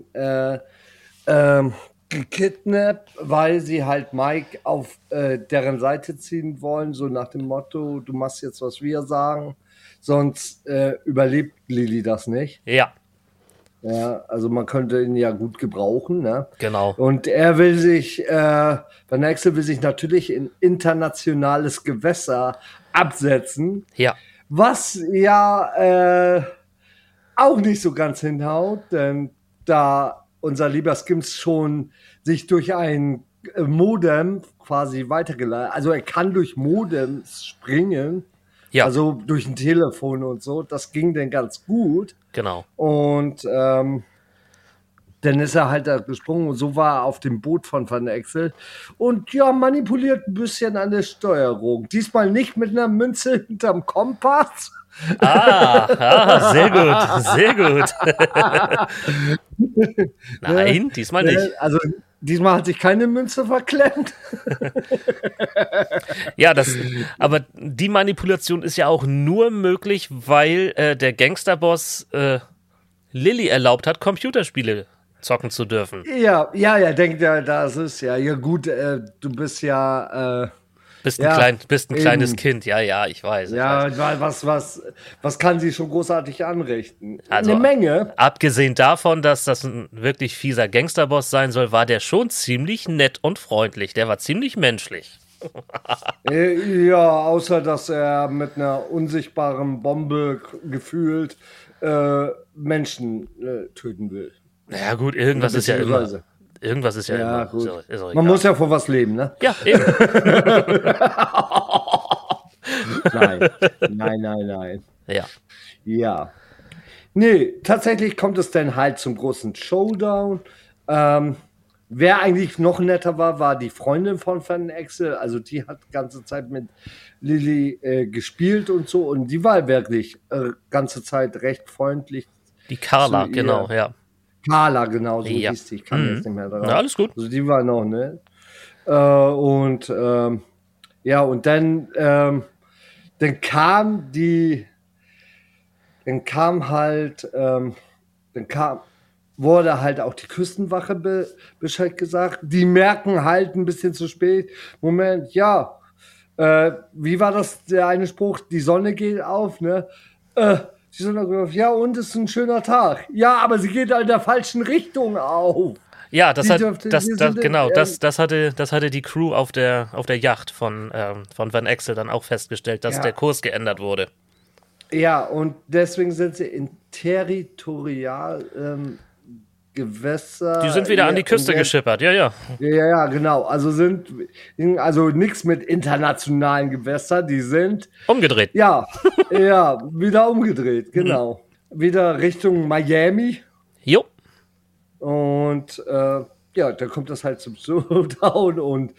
A: gekidnappt, weil sie halt Mike auf deren Seite ziehen wollen, so nach dem Motto, du machst jetzt, was wir sagen, sonst überlebt Lily das nicht.
B: Ja.
A: Ja, also man könnte ihn ja gut gebrauchen, ne?
B: Genau.
A: Und er will sich, Van Axel will sich natürlich in internationales Gewässer absetzen.
B: Ja.
A: Was ja auch nicht so ganz hinhaut, denn da unser lieber Skims schon sich durch ein Modem quasi weitergeleitet, also er kann durch Modems springen, also durch ein Telefon und so, das ging dann ganz gut.
B: Genau.
A: Und dann ist er halt da gesprungen und so war er auf dem Boot von Van Axel und ja, manipuliert ein bisschen an der Steuerung. Diesmal nicht mit einer Münze hinterm Kompass.
B: Sehr gut. Nein, diesmal nicht.
A: Also diesmal hat sich keine Münze verklemmt.
B: Ja, aber die Manipulation ist ja auch nur möglich, weil der Gangsterboss Lily erlaubt hat, Computerspiele zocken zu dürfen.
A: Ja, denkt ja, das ist ja gut, du bist ja
B: bist ein kleines Kind, ja, ich weiß.
A: Was kann sie schon großartig anrichten?
B: Also,
A: eine Menge.
B: Abgesehen davon, dass das ein wirklich fieser Gangsterboss sein soll, war der schon ziemlich nett und freundlich. Der war ziemlich menschlich.
A: Ja, außer dass er mit einer unsichtbaren Bombe gefühlt Menschen töten will.
B: Ja gut, irgendwas ist ja immer. Irgendwas ist ja immer.
A: Gut. Ist auch Man muss ja vor was leben, ne?
B: Ja, eben.
A: Nein.
B: Ja.
A: Ja. Nee, tatsächlich kommt es dann halt zum großen Showdown. Wer eigentlich noch netter war die Freundin von Van Axel. Also die hat die ganze Zeit mit Lily gespielt und so. Und die war wirklich ganze Zeit recht freundlich.
B: Die Carla, genau, ja.
A: Carla, genau, so hieß die. Ich kann jetzt nicht mehr drauf.
B: Ja, alles gut.
A: Also die war noch, ne? Und wurde halt auch die Küstenwache Bescheid gesagt. Die merken halt ein bisschen zu spät. Moment, ja. Wie war das, der eine Spruch? Die Sonne geht auf, ne? Die Sonne geht auf. Ja, und es ist ein schöner Tag. Ja, aber sie geht in der falschen Richtung auf.
B: Ja, das
A: Die
B: hatte die Crew auf der Yacht von Van Exel dann auch festgestellt, dass der Kurs geändert wurde.
A: Ja, und deswegen sind sie in Territorial Gewässer.
B: Die sind wieder an die Küste geschippert, ja.
A: Ja, genau. Also nichts mit internationalen Gewässern, die sind
B: umgedreht.
A: Ja, wieder umgedreht, genau. Wieder Richtung Miami.
B: Jo.
A: Und da kommt das halt zum Showdown und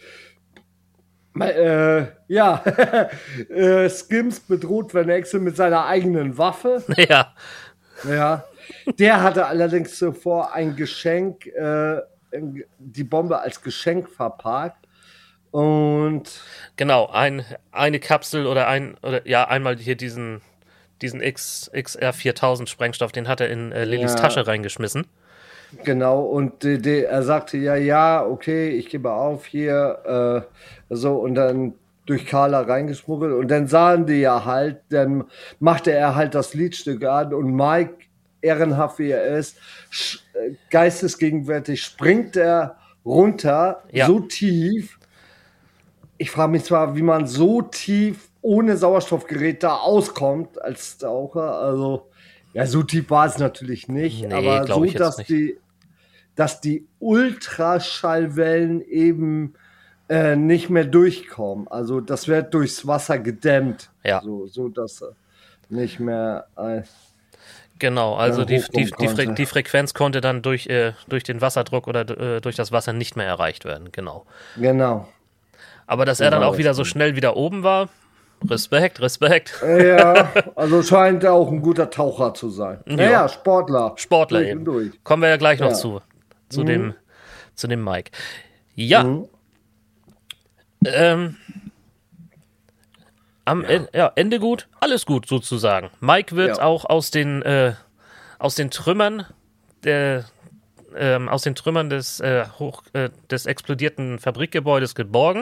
A: Skims bedroht Van Exel mit seiner eigenen Waffe.
B: Ja.
A: Ja. Der hatte allerdings zuvor ein Geschenk, die Bombe als Geschenk verpackt. Und
B: genau, eine Kapsel oder einmal hier diesen XR 4000 Sprengstoff, den hat er in Lillys Tasche reingeschmissen.
A: Genau, und er sagte, okay, ich gebe auf hier, und dann durch Carla reingeschmuggelt und dann sahen die dann machte er halt das Liedstück an und Mike, ehrenhaft wie er ist, geistesgegenwärtig springt er runter, so tief. Ich frage mich zwar, wie man so tief ohne Sauerstoffgerät da auskommt als Taucher, also so tief war es natürlich nicht, aber so, dass die Ultraschallwellen eben nicht mehr durchkommen. Also das wird durchs Wasser gedämmt, so dass er nicht mehr
B: genau, also die Frequenz konnte dann durch den Wasserdruck oder durch das Wasser nicht mehr erreicht werden, genau. Aber dass er dann auch wieder so schnell wieder oben war, Respekt.
A: Ja, also scheint er auch ein guter Taucher zu sein. Naja, Sportler
B: eben. Kommen wir ja gleich noch zu dem Mike. Ja. Ende gut, alles gut sozusagen. Mike wird auch aus den Trümmern des explodierten Fabrikgebäudes geborgen.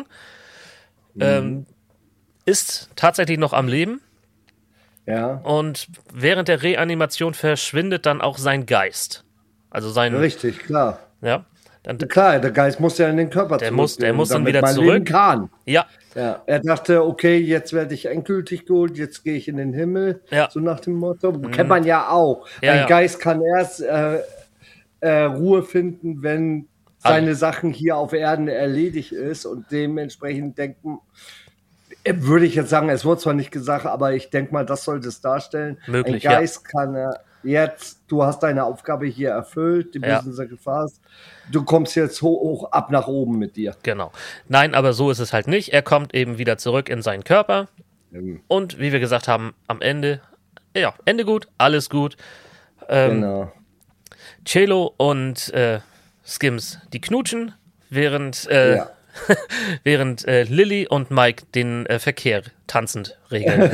B: Ist tatsächlich noch am Leben.
A: Ja.
B: Und während der Reanimation verschwindet dann auch sein Geist. Also
A: richtig, klar.
B: Ja.
A: Klar, der Geist muss ja in den Körper zurück.
B: Der muss dann wieder zurück.
A: Kann.
B: Ja.
A: Er dachte, okay, jetzt werde ich endgültig geholt, jetzt gehe ich in den Himmel. Ja. So nach dem Motto. Kennt man ja auch. Ein Geist kann erst Ruhe finden, wenn seine Sachen hier auf Erden erledigt ist und dementsprechend denken, würde ich jetzt sagen, es wurde zwar nicht gesagt, aber ich denke mal, das sollte es darstellen.
B: Möglich,
A: ein Geist kann jetzt, du hast deine Aufgabe hier erfüllt, die bösen gefasst, du kommst jetzt hoch ab nach oben mit dir.
B: Genau. Nein, aber so ist es halt nicht. Er kommt eben wieder zurück in seinen Körper und wie wir gesagt haben, am Ende, Ende gut, alles gut.
A: Genau.
B: Cello und Skims, die knutschen, während Lilly und Mike den Verkehr tanzend regeln.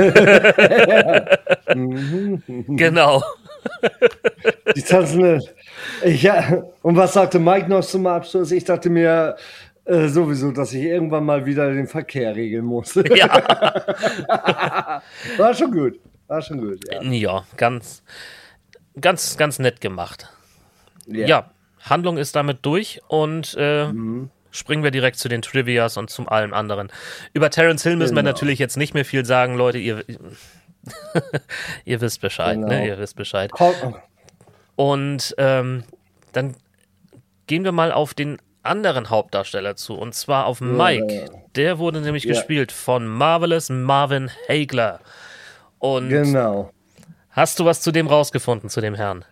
B: Genau.
A: Die tanzende. Und was sagte Mike noch zum Abschluss? Ich dachte mir sowieso, dass ich irgendwann mal wieder den Verkehr regeln muss.
B: Ja.
A: War schon gut.
B: Ja, ganz nett gemacht. Ja, Handlung ist damit durch und springen wir direkt zu den Trivias und zum allem anderen. Über Terence Hill müssen wir natürlich jetzt nicht mehr viel sagen, Leute. Ihr wisst Bescheid, ne? Ihr wisst Bescheid. Und dann gehen wir mal auf den anderen Hauptdarsteller zu, und zwar auf Mike. Der wurde nämlich gespielt von Marvelous Marvin Hagler. Und hast du was zu dem rausgefunden, zu dem Herrn?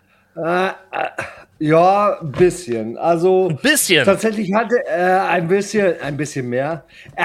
A: Ja, ein bisschen. Also
B: ein bisschen.
A: Tatsächlich hatte er ein bisschen mehr.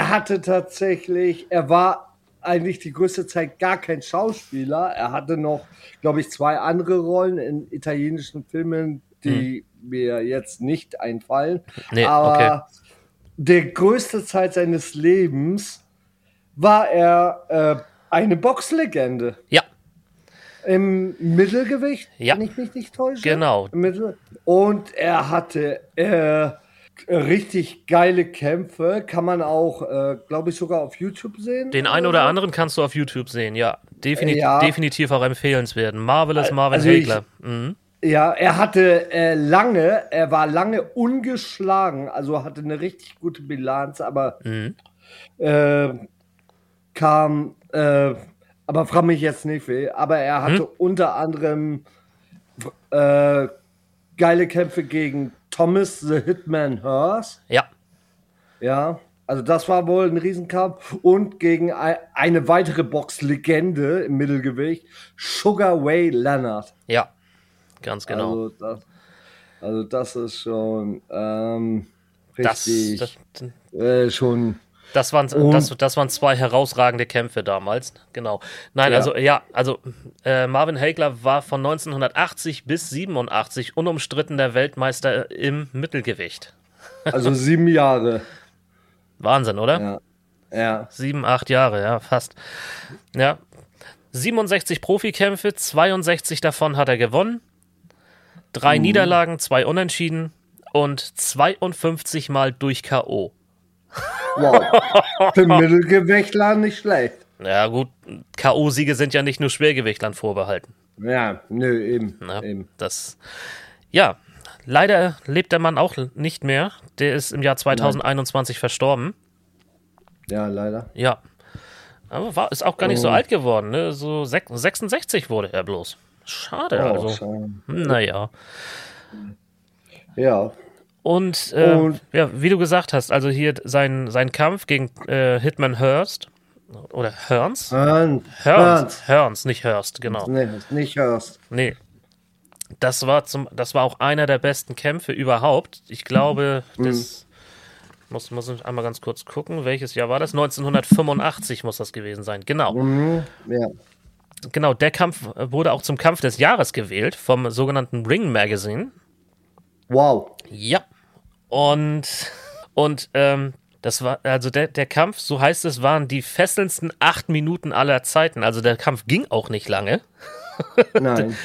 A: Er war eigentlich die größte Zeit gar kein Schauspieler. Er hatte noch, glaube ich, 2 andere Rollen in italienischen Filmen, die mir jetzt nicht einfallen.
B: Nee,
A: aber die größte Zeit seines Lebens war er eine Boxlegende.
B: Ja.
A: Im Mittelgewicht, wenn ich mich nicht täusche.
B: Genau.
A: Und er hatte richtig geile Kämpfe. Kann man auch, glaube ich, sogar auf YouTube sehen.
B: Den einen oder anderen kannst du auf YouTube sehen, ja. Definitiv auch empfehlenswert. Marvelous Marvin Hagler.
A: Ja, er war lange ungeschlagen, also hatte eine richtig gute Bilanz, aber aber frag mich jetzt nicht weh, aber er hatte unter anderem geile Kämpfe gegen Thomas the Hitman Hearst.
B: Ja.
A: Ja, also das war wohl ein Riesenkampf. Und gegen eine weitere Boxlegende im Mittelgewicht, Sugar Ray Leonard.
B: Ja, ganz genau.
A: Also das ist schon richtig. Schon.
B: Das waren zwei herausragende Kämpfe damals, genau. Nein,
A: Ja.
B: Marvin Hagler war von 1980 bis 87 unumstrittener Weltmeister im Mittelgewicht.
A: Also 7 Jahre.
B: Wahnsinn, oder?
A: Ja.
B: 7, 8 Jahre, ja, fast. Ja. 67 Profikämpfe, 62 davon hat er gewonnen. 3 Niederlagen, 2 Unentschieden und 52 Mal durch K.O.
A: Wow. Für Mittelgewichtler nicht schlecht.
B: Ja, gut, K.O.-Siege sind ja nicht nur Schwergewichtlern vorbehalten.
A: Ja, nö, eben.
B: Ja,
A: eben.
B: Leider lebt der Mann auch nicht mehr. Der ist im Jahr 2021 verstorben.
A: Ja, leider.
B: Ja. Aber ist auch gar nicht so alt geworden, ne? So 66 wurde er bloß. Schade, also.
A: Schade.
B: Naja.
A: Ja.
B: Und wie du gesagt hast, also hier sein Kampf gegen Hitman Hearst. Oder Hearns? Hearns, nicht Hearst, genau.
A: Nee, nicht Hearst.
B: Nee. Das war auch einer der besten Kämpfe überhaupt. Ich glaube, das muss ich einmal ganz kurz gucken. Welches Jahr war das? 1985 muss das gewesen sein. Genau.
A: Ja.
B: Genau, der Kampf wurde auch zum Kampf des Jahres gewählt vom sogenannten Ring Magazine.
A: Wow.
B: Ja. Und das war, also der Kampf, so heißt es, waren die fesselndsten 8 Minuten aller Zeiten. Also der Kampf ging auch nicht lange.
A: Nein.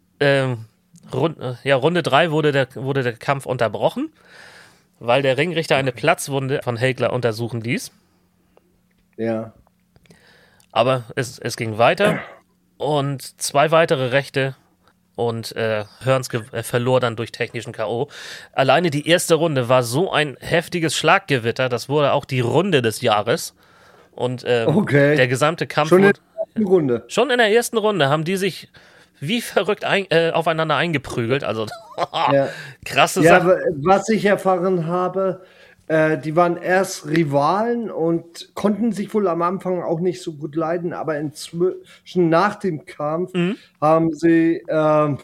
B: Runde 3 wurde der Kampf unterbrochen, weil der Ringrichter eine Platzwunde von Hagler untersuchen ließ.
A: Ja.
B: Aber es ging weiter und 2 weitere Rechte und Hearns verlor dann durch technischen K.O. Alleine die erste Runde war so ein heftiges Schlaggewitter, das wurde auch die Runde des Jahres. Und der gesamte Kampf
A: schon in der ersten Runde.
B: Schon in der ersten Runde haben die sich wie verrückt aufeinander eingeprügelt. Also krasse Sache.
A: Ja, was ich erfahren habe, die waren erst Rivalen und konnten sich wohl am Anfang auch nicht so gut leiden, aber inzwischen nach dem Kampf haben sie, da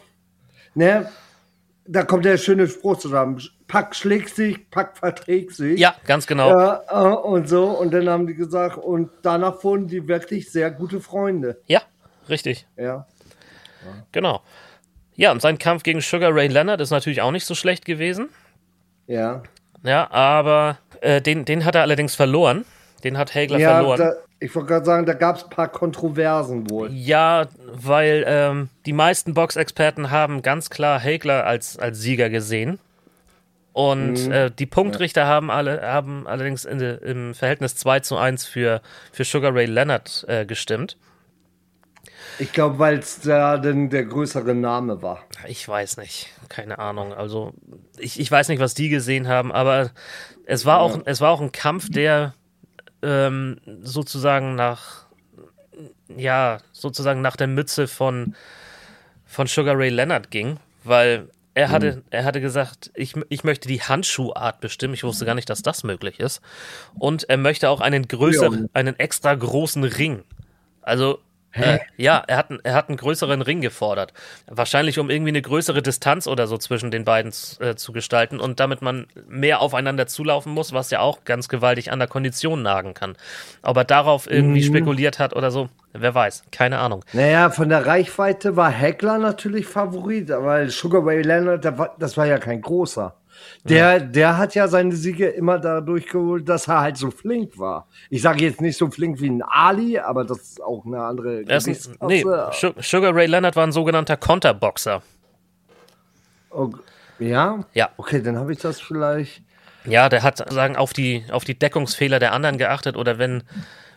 A: kommt der schöne Spruch zusammen, Pack schlägt sich, Pack verträgt sich.
B: Ja, ganz genau.
A: Und so, und dann haben die gesagt, und danach wurden die wirklich sehr gute Freunde.
B: Ja, richtig.
A: Ja.
B: Genau. Ja, und sein Kampf gegen Sugar Ray Leonard ist natürlich auch nicht so schlecht gewesen.
A: Ja.
B: Ja, aber den hat er allerdings verloren. Den hat Hagler verloren.
A: Ich wollte gerade sagen, da gab es ein paar Kontroversen wohl.
B: Ja, weil die meisten Boxexperten haben ganz klar Hagler als Sieger gesehen. Und die Punktrichter haben allerdings im Verhältnis 2:1 für Sugar Ray Leonard gestimmt.
A: Ich glaube, weil es da denn der größere Name war.
B: Ich weiß nicht. Keine Ahnung. Also, ich weiß nicht, was die gesehen haben, aber es war auch ein Kampf, der sozusagen nach der Mütze von Sugar Ray Leonard ging, weil er hatte gesagt, ich möchte die Handschuhart bestimmen. Ich wusste gar nicht, dass das möglich ist. Und er möchte auch einen extra großen Ring. Also er hat einen größeren Ring gefordert. Wahrscheinlich, um irgendwie eine größere Distanz oder so zwischen den beiden zu gestalten und damit man mehr aufeinander zulaufen muss, was ja auch ganz gewaltig an der Kondition nagen kann. Ob er darauf irgendwie spekuliert hat oder so, wer weiß. Keine Ahnung.
A: Naja, von der Reichweite war Hagler natürlich Favorit, weil Sugar Ray Leonard, das war ja kein großer. Der hat ja seine Siege immer dadurch geholt, dass er halt so flink war. Ich sage jetzt nicht so flink wie ein Ali, aber das ist auch eine andere Gewichtsklasse.
B: Sugar Ray Leonard war ein sogenannter Konterboxer.
A: Okay. Ja?
B: Ja.
A: Okay, dann habe ich das vielleicht.
B: Ja, der hat auf die Deckungsfehler der anderen geachtet oder wenn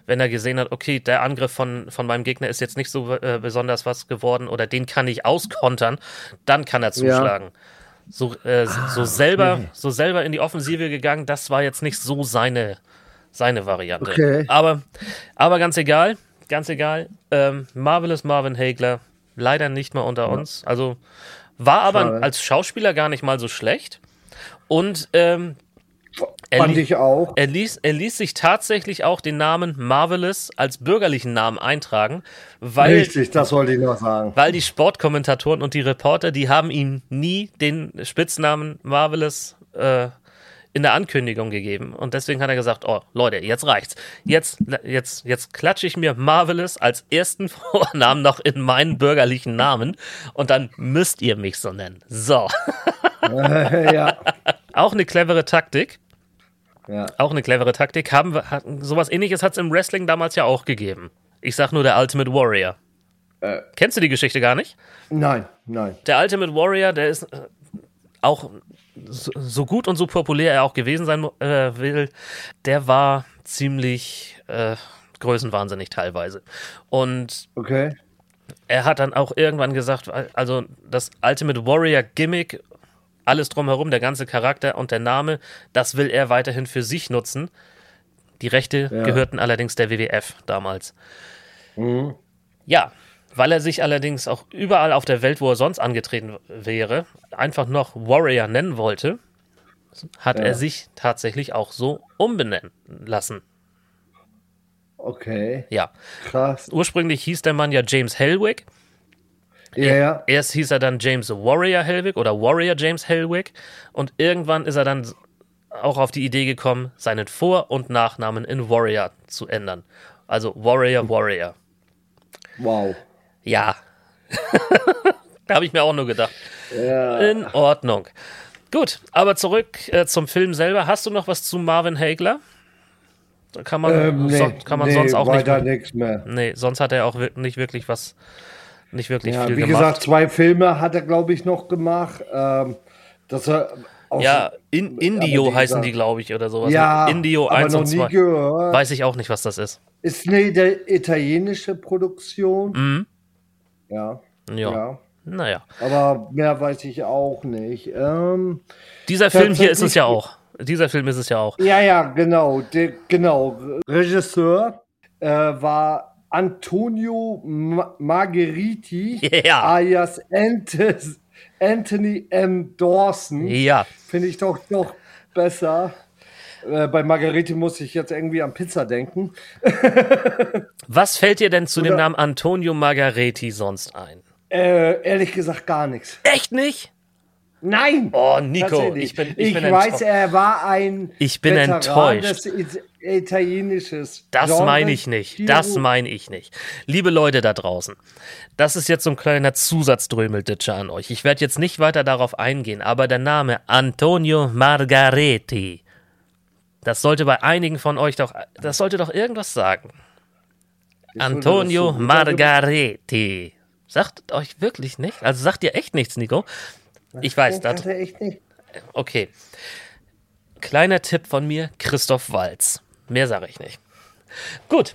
B: wenn er gesehen hat, okay, der Angriff von meinem Gegner ist jetzt nicht so besonders was geworden oder den kann ich auskontern, dann kann er zuschlagen. So selber in die Offensive gegangen, das war jetzt nicht so seine Variante.
A: Okay.
B: Aber ganz egal. Marvelous Marvin Hagler, leider nicht mehr unter uns. Also war aber als Schauspieler gar nicht mal so schlecht. Und
A: fand ich auch.
B: Er ließ sich tatsächlich auch den Namen Marvelous als bürgerlichen Namen eintragen, weil,
A: richtig, das wollte ich noch sagen.
B: Weil die Sportkommentatoren und die Reporter, die haben ihm nie den Spitznamen Marvelous in der Ankündigung gegeben. Und deswegen hat er gesagt, oh Leute, jetzt reicht's. Jetzt klatsche ich mir Marvelous als ersten Vornamen noch in meinen bürgerlichen Namen und dann müsst ihr mich so nennen. So.
A: Ja.
B: Auch eine clevere Taktik.
A: Ja.
B: Sowas Ähnliches hat es im Wrestling damals ja auch gegeben. Ich sag nur der Ultimate Warrior. Kennst du die Geschichte gar nicht?
A: Nein.
B: Der Ultimate Warrior, der ist auch so gut und so populär er auch gewesen sein will, der war ziemlich größenwahnsinnig teilweise. Und
A: okay.
B: Er hat dann auch irgendwann gesagt, also das Ultimate Warrior Gimmick, alles drumherum, der ganze Charakter und der Name, das will er weiterhin für sich nutzen. Die Rechte gehörten allerdings der WWF damals.
A: Mhm.
B: Ja, weil er sich allerdings auch überall auf der Welt, wo er sonst angetreten wäre, einfach noch Warrior nennen wollte, hat er sich tatsächlich auch so umbenennen lassen.
A: Okay.
B: Ja.
A: Krass.
B: Ursprünglich hieß der Mann ja James Hellwig.
A: Ja.
B: Erst hieß er dann James Warrior Hellwig oder Warrior James Hellwig und irgendwann ist er dann auch auf die Idee gekommen, seinen Vor- und Nachnamen in Warrior zu ändern. Also Warrior.
A: Wow.
B: Ja. Da habe ich mir auch nur gedacht.
A: Ja.
B: In Ordnung. Gut, aber zurück zum Film selber. Hast du noch was zu Marvin Hagler? Da kann man, sonst auch
A: weiter nichts mehr.
B: Nee, sonst hat er auch nicht wirklich viel gemacht.
A: Wie gesagt, 2 Filme hat er, glaube ich, noch gemacht. Dass er
B: Indio heißen die, glaube ich, oder sowas.
A: Ja,
B: Indio
A: aber
B: 1
A: noch
B: und 2.
A: nie gehört.
B: Weiß ich auch nicht, was das ist.
A: Ist eine italienische Produktion.
B: Mhm.
A: Ja.
B: Naja.
A: Aber mehr weiß ich auch nicht.
B: Dieser Film hier ist es ja auch. Dieser Film ist es ja auch.
A: Ja, genau. Regisseur war Antonio Margheriti, alias Anthony M. Dawson.
B: Ja.
A: Finde ich doch besser. Bei Margheriti muss ich jetzt irgendwie an Pizza denken.
B: Was fällt dir denn zu dem Namen Antonio Margheriti sonst ein?
A: Ehrlich gesagt gar nichts.
B: Echt nicht?
A: Nein!
B: Oh, Nico, ich
A: weiß, er war ein Veteran
B: enttäuscht.
A: Des italienisches.
B: Das meine ich nicht. Liebe Leute da draußen, das ist jetzt so ein kleiner Zusatzdrömelditscher an euch. Ich werde jetzt nicht weiter darauf eingehen, aber der Name Antonio Margheriti, das sollte bei einigen von euch doch irgendwas sagen. Antonio Margheriti. Sagt euch wirklich nicht? Also sagt ihr echt nichts, Nico? Ich weiß das.
A: Echt nicht.
B: Okay. Kleiner Tipp von mir, Christoph Waltz. Mehr sage ich nicht. Gut.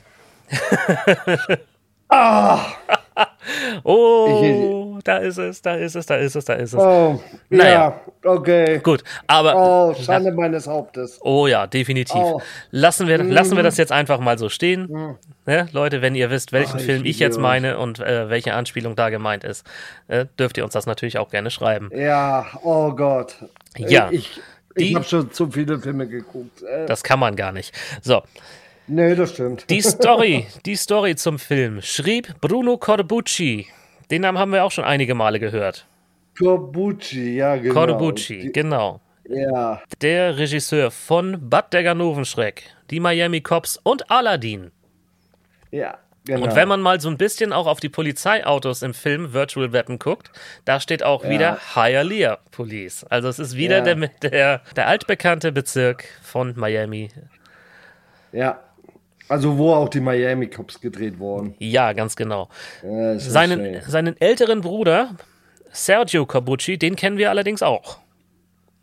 B: Oh, da ist es.
A: Oh,
B: naja.
A: Ja, okay.
B: Gut, aber...
A: Schande meines Hauptes.
B: Oh ja, definitiv.
A: Oh.
B: Lassen wir das jetzt einfach mal so stehen. Ja, Leute, wenn ihr wisst, welchen Film ich jetzt meine und welche Anspielung da gemeint ist, dürft ihr uns das natürlich auch gerne schreiben.
A: Ja, oh Gott.
B: Ja.
A: Ich habe schon zu viele Filme geguckt.
B: Das kann man gar nicht. So.
A: Nee, das stimmt.
B: Die Story zum Film schrieb Bruno Corbucci. Den Namen haben wir auch schon einige Male gehört.
A: Corbucci, ja, genau.
B: Corbucci, genau.
A: Ja.
B: Der Regisseur von Bad der Ganovenschreck, die Miami Cops und Aladdin.
A: Ja, genau.
B: Und wenn man mal so ein bisschen auch auf die Polizeiautos im Film Virtual Weapon guckt, da steht auch wieder Hialeah Police. Also es ist wieder der altbekannte Bezirk von Miami.
A: Ja. Also wo auch die Miami Cops gedreht wurden.
B: Ja, ganz genau.
A: Ja,
B: seinen älteren Bruder, Sergio Corbucci, den kennen wir allerdings auch.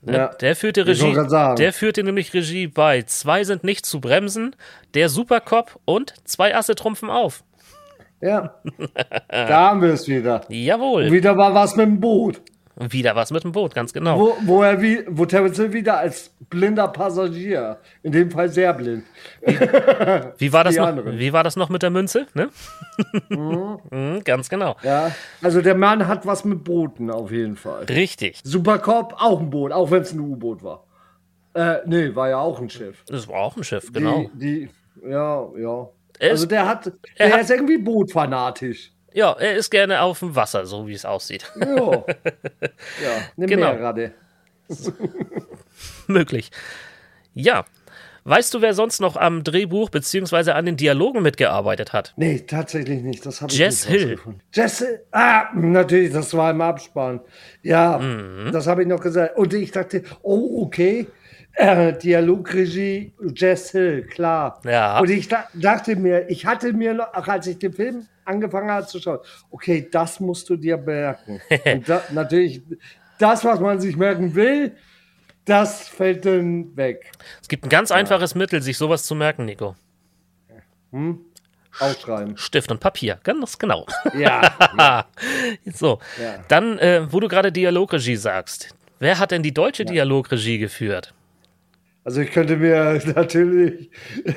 B: Ne?
A: Ja,
B: Der führte
A: ich wollte
B: Regie,
A: grad sagen.
B: der führte nämlich Regie bei Zwei sind nicht zu bremsen, Der Supercop und Zwei Asse trumpfen auf.
A: Ja, da haben wir es wieder. Und
B: Jawohl.
A: wieder war was mit dem Boot.
B: Wieder was mit dem Boot, ganz genau.
A: Wo Terence Hill wieder als blinder Passagier, in dem Fall sehr blind.
B: Wie war das
A: die
B: noch?
A: anderen.
B: Wie war das noch mit der Münze? Ne? Ganz genau.
A: Ja, also der Mann hat was mit Booten auf jeden Fall.
B: Richtig.
A: Supercop, auch ein Boot, auch wenn es ein U-Boot war. Nee, war ja auch ein Schiff.
B: Das war auch ein Schiff, genau.
A: Ja.
B: Er
A: Also
B: ist-
A: der ist irgendwie bootfanatisch.
B: Ja, er ist gerne auf dem Wasser, so wie es aussieht.
A: Ja. Eine
B: Genau.
A: Meerradde.
B: Möglich. Ja. Weißt du, wer sonst noch am Drehbuch bzw. an den Dialogen mitgearbeitet hat?
A: Nee, tatsächlich nicht. Das habe ich
B: Jess
A: nicht
B: Hill.
A: rausgefunden. Jess Hill. Natürlich, das war im Abspann. Ja, das habe ich noch gesagt. Und ich dachte, oh, okay. Dialogregie, Jess Hill, klar.
B: Ja.
A: Und ich dachte mir, ich hatte mir noch, auch als ich den Film angefangen habe zu schauen, okay, das musst du dir merken. Und natürlich, das, was man sich merken will, das fällt dann weg.
B: Es gibt ein ganz einfaches Mittel, sich sowas zu merken, Nico.
A: Aufschreiben.
B: Stift und Papier, ganz genau.
A: Ja.
B: So,
A: Ja.
B: dann, wo du gerade Dialogregie sagst. Wer hat denn die deutsche Dialogregie geführt?
A: Also ich könnte mir natürlich, ich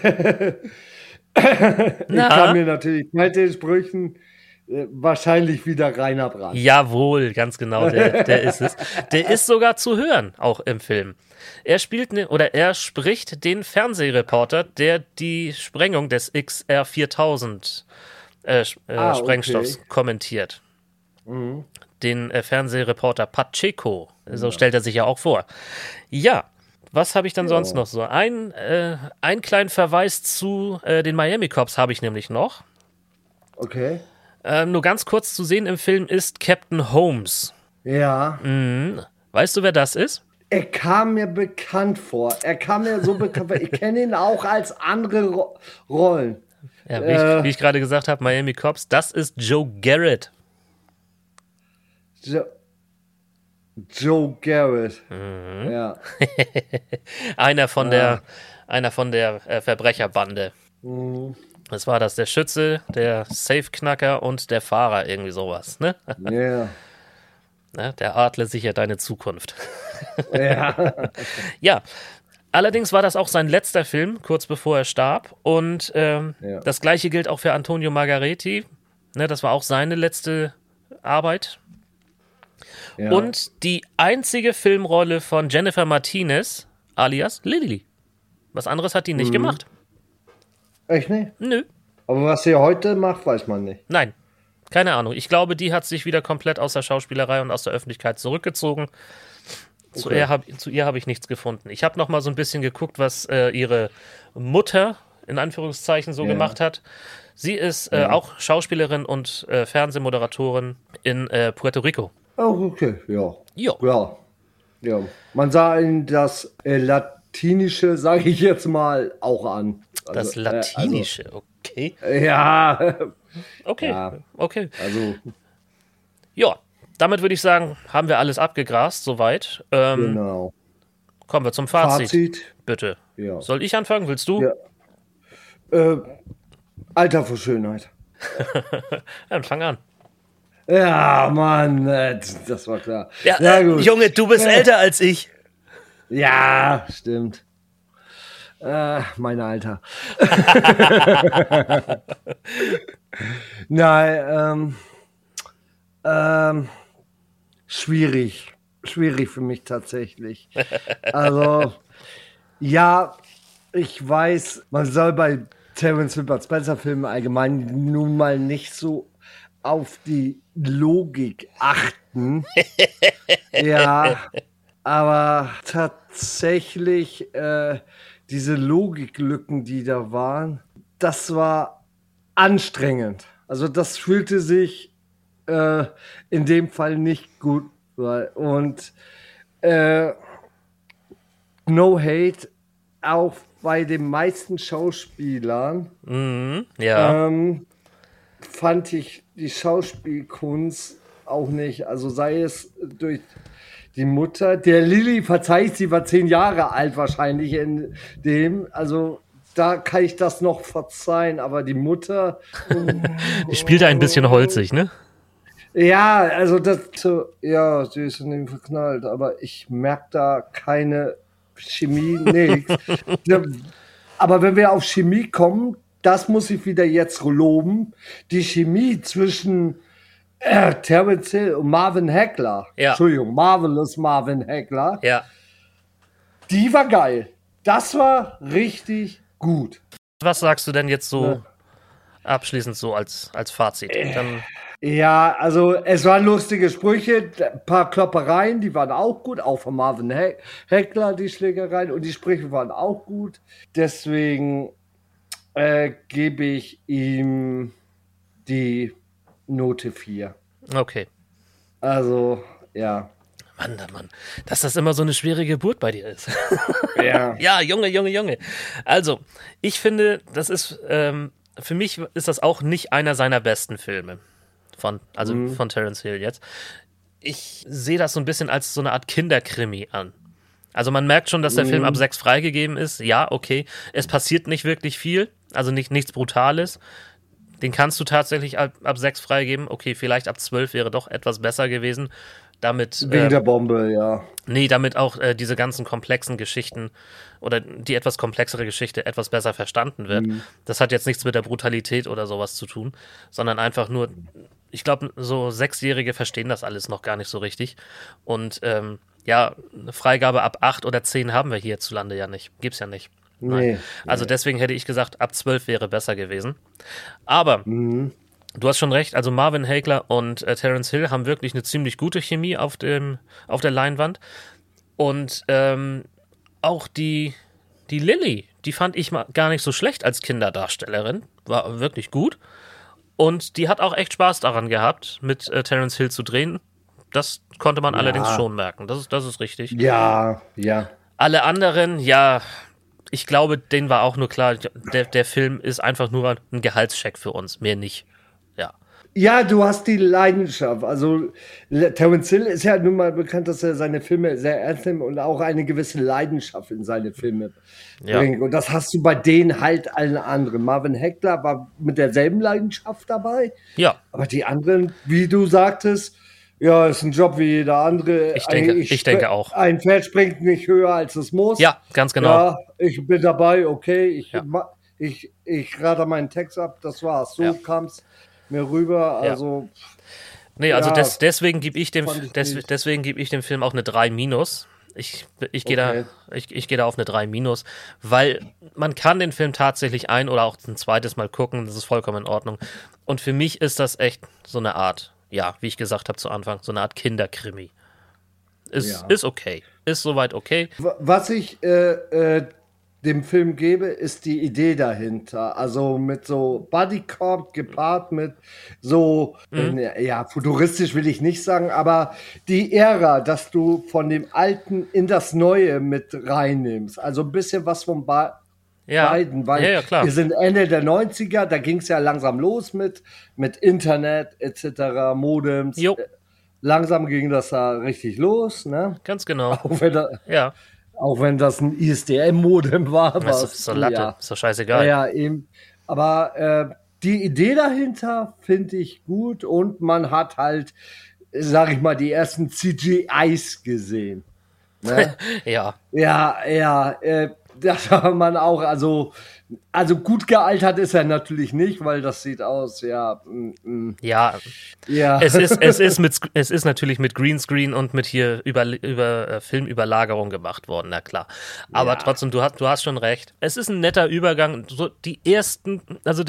B: Na?
A: kann mir natürlich bei den Sprüchen wahrscheinlich wieder Rainer Brandt.
B: Jawohl, ganz genau, der ist es. Der ist sogar zu hören, auch im Film. Er spricht den Fernsehreporter, der die Sprengung des XR 4000 Sprengstoffs kommentiert. Den Fernsehreporter Pacheco, so stellt er sich ja auch vor. Ja, was habe ich dann sonst noch so? Einen kleinen Verweis zu den Miami Cops habe ich nämlich noch.
A: Okay.
B: Nur ganz kurz zu sehen im Film ist Captain Holmes.
A: Ja.
B: Weißt du, wer das ist?
A: Er kam mir bekannt vor. Ich kenne ihn auch als andere Rollen.
B: Ja, wie ich gerade gesagt habe, Miami Cops, das ist Joe Garrett.
A: Joe Garrett.
B: Mhm.
A: Ja.
B: Einer von der Verbrecherbande. Was war das? Der Schütze, der Safeknacker und der Fahrer, irgendwie sowas, ne?
A: Ja.
B: Ne? Der Adler sichert deine Zukunft.
A: Ja.
B: Ja, allerdings war das auch sein letzter Film, kurz bevor er starb. Und das gleiche gilt auch für Antonio Margaretti. Ne, das war auch seine letzte Arbeit.
A: Ja.
B: Und die einzige Filmrolle von Jennifer Martinez, alias Lily. Was anderes hat die nicht gemacht.
A: Echt nicht?
B: Nö,
A: Aber was sie heute macht, weiß man nicht.
B: nein. Keine Ahnung. Ich glaube, die hat sich wieder komplett aus der Schauspielerei und aus der Öffentlichkeit zurückgezogen. Zu ihr habe ich nichts gefunden. Ich habe noch mal so ein bisschen geguckt, was ihre Mutter in Anführungszeichen so gemacht hat. Sie ist auch Schauspielerin und Fernsehmoderatorin in Puerto Rico.
A: Oh, okay, ja.
B: Jo.
A: Ja. Man sah ihnen das Latinische, sage ich jetzt mal, auch an.
B: Das Latinische, okay.
A: Ja.
B: Okay,
A: Ja.
B: okay.
A: Also,
B: Ja, damit würde ich sagen, haben wir alles abgegrast, soweit.
A: genau.
B: Kommen wir zum Fazit.
A: Fazit.
B: Bitte.
A: Ja.
B: Soll ich anfangen? Willst du?
A: Ja. Alter vor Schönheit.
B: Ja, dann fang an.
A: Ja, Mann, das war klar.
B: Ja, Junge, du bist älter als ich.
A: Ja, stimmt. Mein Alter. Nein, schwierig. Schwierig für mich tatsächlich. Also, ja, ich weiß, man soll bei Terence Hill Bud Spencer Filmen allgemein nun mal nicht so auf die Logik achten. Ja, aber tatsächlich diese Logiklücken, die da waren, das war anstrengend. Also das fühlte sich in dem Fall nicht gut. Und no hate, auch bei den meisten Schauspielern
B: Ja.
A: fand ich die Schauspielkunst auch nicht. Also sei es durch Die Mutter, der Lily, verzeiht, sie war 10 Jahre alt wahrscheinlich in dem, also da kann ich das noch verzeihen, aber die Mutter...
B: Die spielt ein bisschen holzig, ne?
A: Ja, also ja, sie ist in ihm verknallt, aber ich merke da keine Chemie, nichts. Aber wenn wir auf Chemie kommen, das muss ich wieder jetzt loben, die Chemie zwischen Terence Hill und Marvin Hagler, Entschuldigung, Marvelous Marvin Hagler, die war geil. Das war richtig gut.
B: Was sagst du denn jetzt so abschließend so als Fazit?
A: Ja, also es waren lustige Sprüche, ein paar Kloppereien, die waren auch gut, auch von Marvin Hagler, die Schlägereien, und die Sprüche waren auch gut. Deswegen gebe ich ihm die Note 4.
B: Okay.
A: Also, ja.
B: Mann, dass das immer so eine schwere Geburt bei dir ist.
A: Ja.
B: Ja, Junge. Also, ich finde, das ist, für mich ist das auch nicht einer seiner besten Filme. Von Terence Hill jetzt. Ich sehe das so ein bisschen als so eine Art Kinderkrimi an. Also man merkt schon, dass der Film ab 6 freigegeben ist. Ja, okay. Es passiert nicht wirklich viel, also nichts Brutales. Den kannst du tatsächlich ab 6 freigeben. Okay, vielleicht ab 12 wäre doch etwas besser gewesen. Damit,
A: wegen der Bombe, ja.
B: Nee, damit auch diese ganzen komplexen Geschichten oder die etwas komplexere Geschichte etwas besser verstanden wird. Das hat jetzt nichts mit der Brutalität oder sowas zu tun, sondern einfach nur, ich glaube, so 6-Jährige verstehen das alles noch gar nicht so richtig. Und eine Freigabe ab 8 oder 10 haben wir hierzulande ja nicht. Gibt's ja nicht. Nee. Also deswegen hätte ich gesagt, ab 12 wäre besser gewesen. Aber du hast schon recht, also Marvin Hagler und Terence Hill haben wirklich eine ziemlich gute Chemie auf der Leinwand. Und auch die Lily, die fand ich mal gar nicht so schlecht als Kinderdarstellerin. War wirklich gut. Und die hat auch echt Spaß daran gehabt, mit Terence Hill zu drehen. Das konnte man allerdings schon merken. Das ist richtig.
A: Ja.
B: Alle anderen, ich glaube, denen war auch nur klar, der Film ist einfach nur ein Gehaltscheck für uns, mehr nicht.
A: Ja, du hast die Leidenschaft. Also Terence Hill ist ja nun mal bekannt, dass er seine Filme sehr ernst nimmt und auch eine gewisse Leidenschaft in seine Filme bringt. Und das hast du bei denen halt allen anderen. Marvin Hagler war mit derselben Leidenschaft dabei.
B: Ja.
A: Aber die anderen, wie du sagtest, ja, ist ein Job wie jeder andere.
B: Ich denke auch.
A: Ein Pferd springt nicht höher, als es muss.
B: Ja, ganz genau.
A: Ja, ich bin dabei, okay. Ich rate meinen Text ab, das war's. So kam's mir rüber, also.
B: Nee, also deswegen gebe ich dem Film auch eine 3-. Ich gehe da auf eine 3-, weil man kann den Film tatsächlich ein oder auch ein zweites Mal gucken, das ist vollkommen in Ordnung. Und für mich ist das echt so eine Art, wie ich gesagt habe zu Anfang, so eine Art Kinderkrimi. Ist okay. Ist soweit okay.
A: Was ich dem Film gebe, ist die Idee dahinter. Also mit so Bodycop gepaart mit so, futuristisch will ich nicht sagen, aber die Ära, dass du von dem Alten in das Neue mit reinnimmst. Also ein bisschen was von beiden, weil
B: klar.
A: Wir sind Ende der 90er, da ging es ja langsam los mit Internet etc., Modems. Langsam ging das da richtig los, ne?
B: Ganz genau.
A: Auch wenn das ein ISDN-Modem war.
B: Das ist doch Latte, ist doch scheißegal.
A: Ja, eben. Aber die Idee dahinter finde ich gut und man hat halt, sag ich mal, die ersten CGIs gesehen. Ne?
B: Ja.
A: Das war man auch, also gut gealtert ist er natürlich nicht, weil das sieht aus,
B: Ja. Es ist natürlich mit Greenscreen und mit hier über Filmüberlagerung gemacht worden, na klar. Aber trotzdem, du hast schon recht. Es ist ein netter Übergang. So die ersten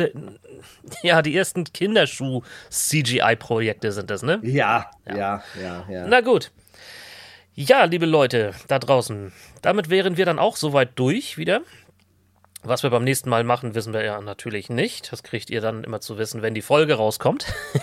B: Kinderschuh-CGI-Projekte sind das, ne?
A: Ja.
B: Na gut. Ja, liebe Leute da draußen, damit wären wir dann auch soweit durch wieder. Was wir beim nächsten Mal machen, wissen wir ja natürlich nicht. Das kriegt ihr dann immer zu wissen, wenn die Folge rauskommt.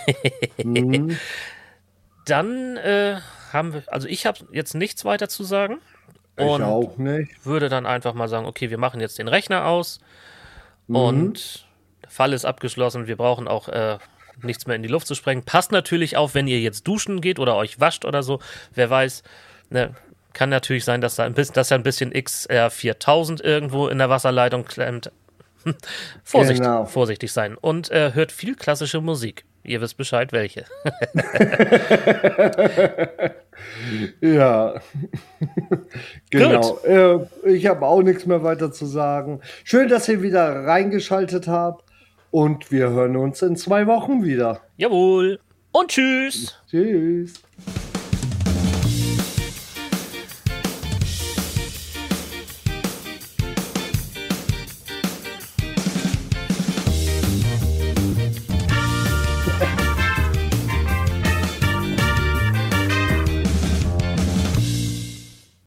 B: Dann ich habe jetzt nichts weiter zu sagen. Und
A: ich auch nicht.
B: Würde dann einfach mal sagen, okay, wir machen jetzt den Rechner aus und der Fall ist abgeschlossen. Wir brauchen auch nichts mehr in die Luft zu sprengen. Passt natürlich auf, wenn ihr jetzt duschen geht oder euch wascht oder so. Wer weiß, Ne, kann natürlich sein, dass da ein bisschen XR4000 irgendwo in der Wasserleitung klemmt. Vorsichtig sein. Und hört viel klassische Musik. Ihr wisst Bescheid, welche.
A: Ja, genau. Ich habe auch nichts mehr weiter zu sagen. Schön, dass ihr wieder reingeschaltet habt. Und wir hören uns in 2 Wochen wieder.
B: Jawohl. Und tschüss.
A: Tschüss.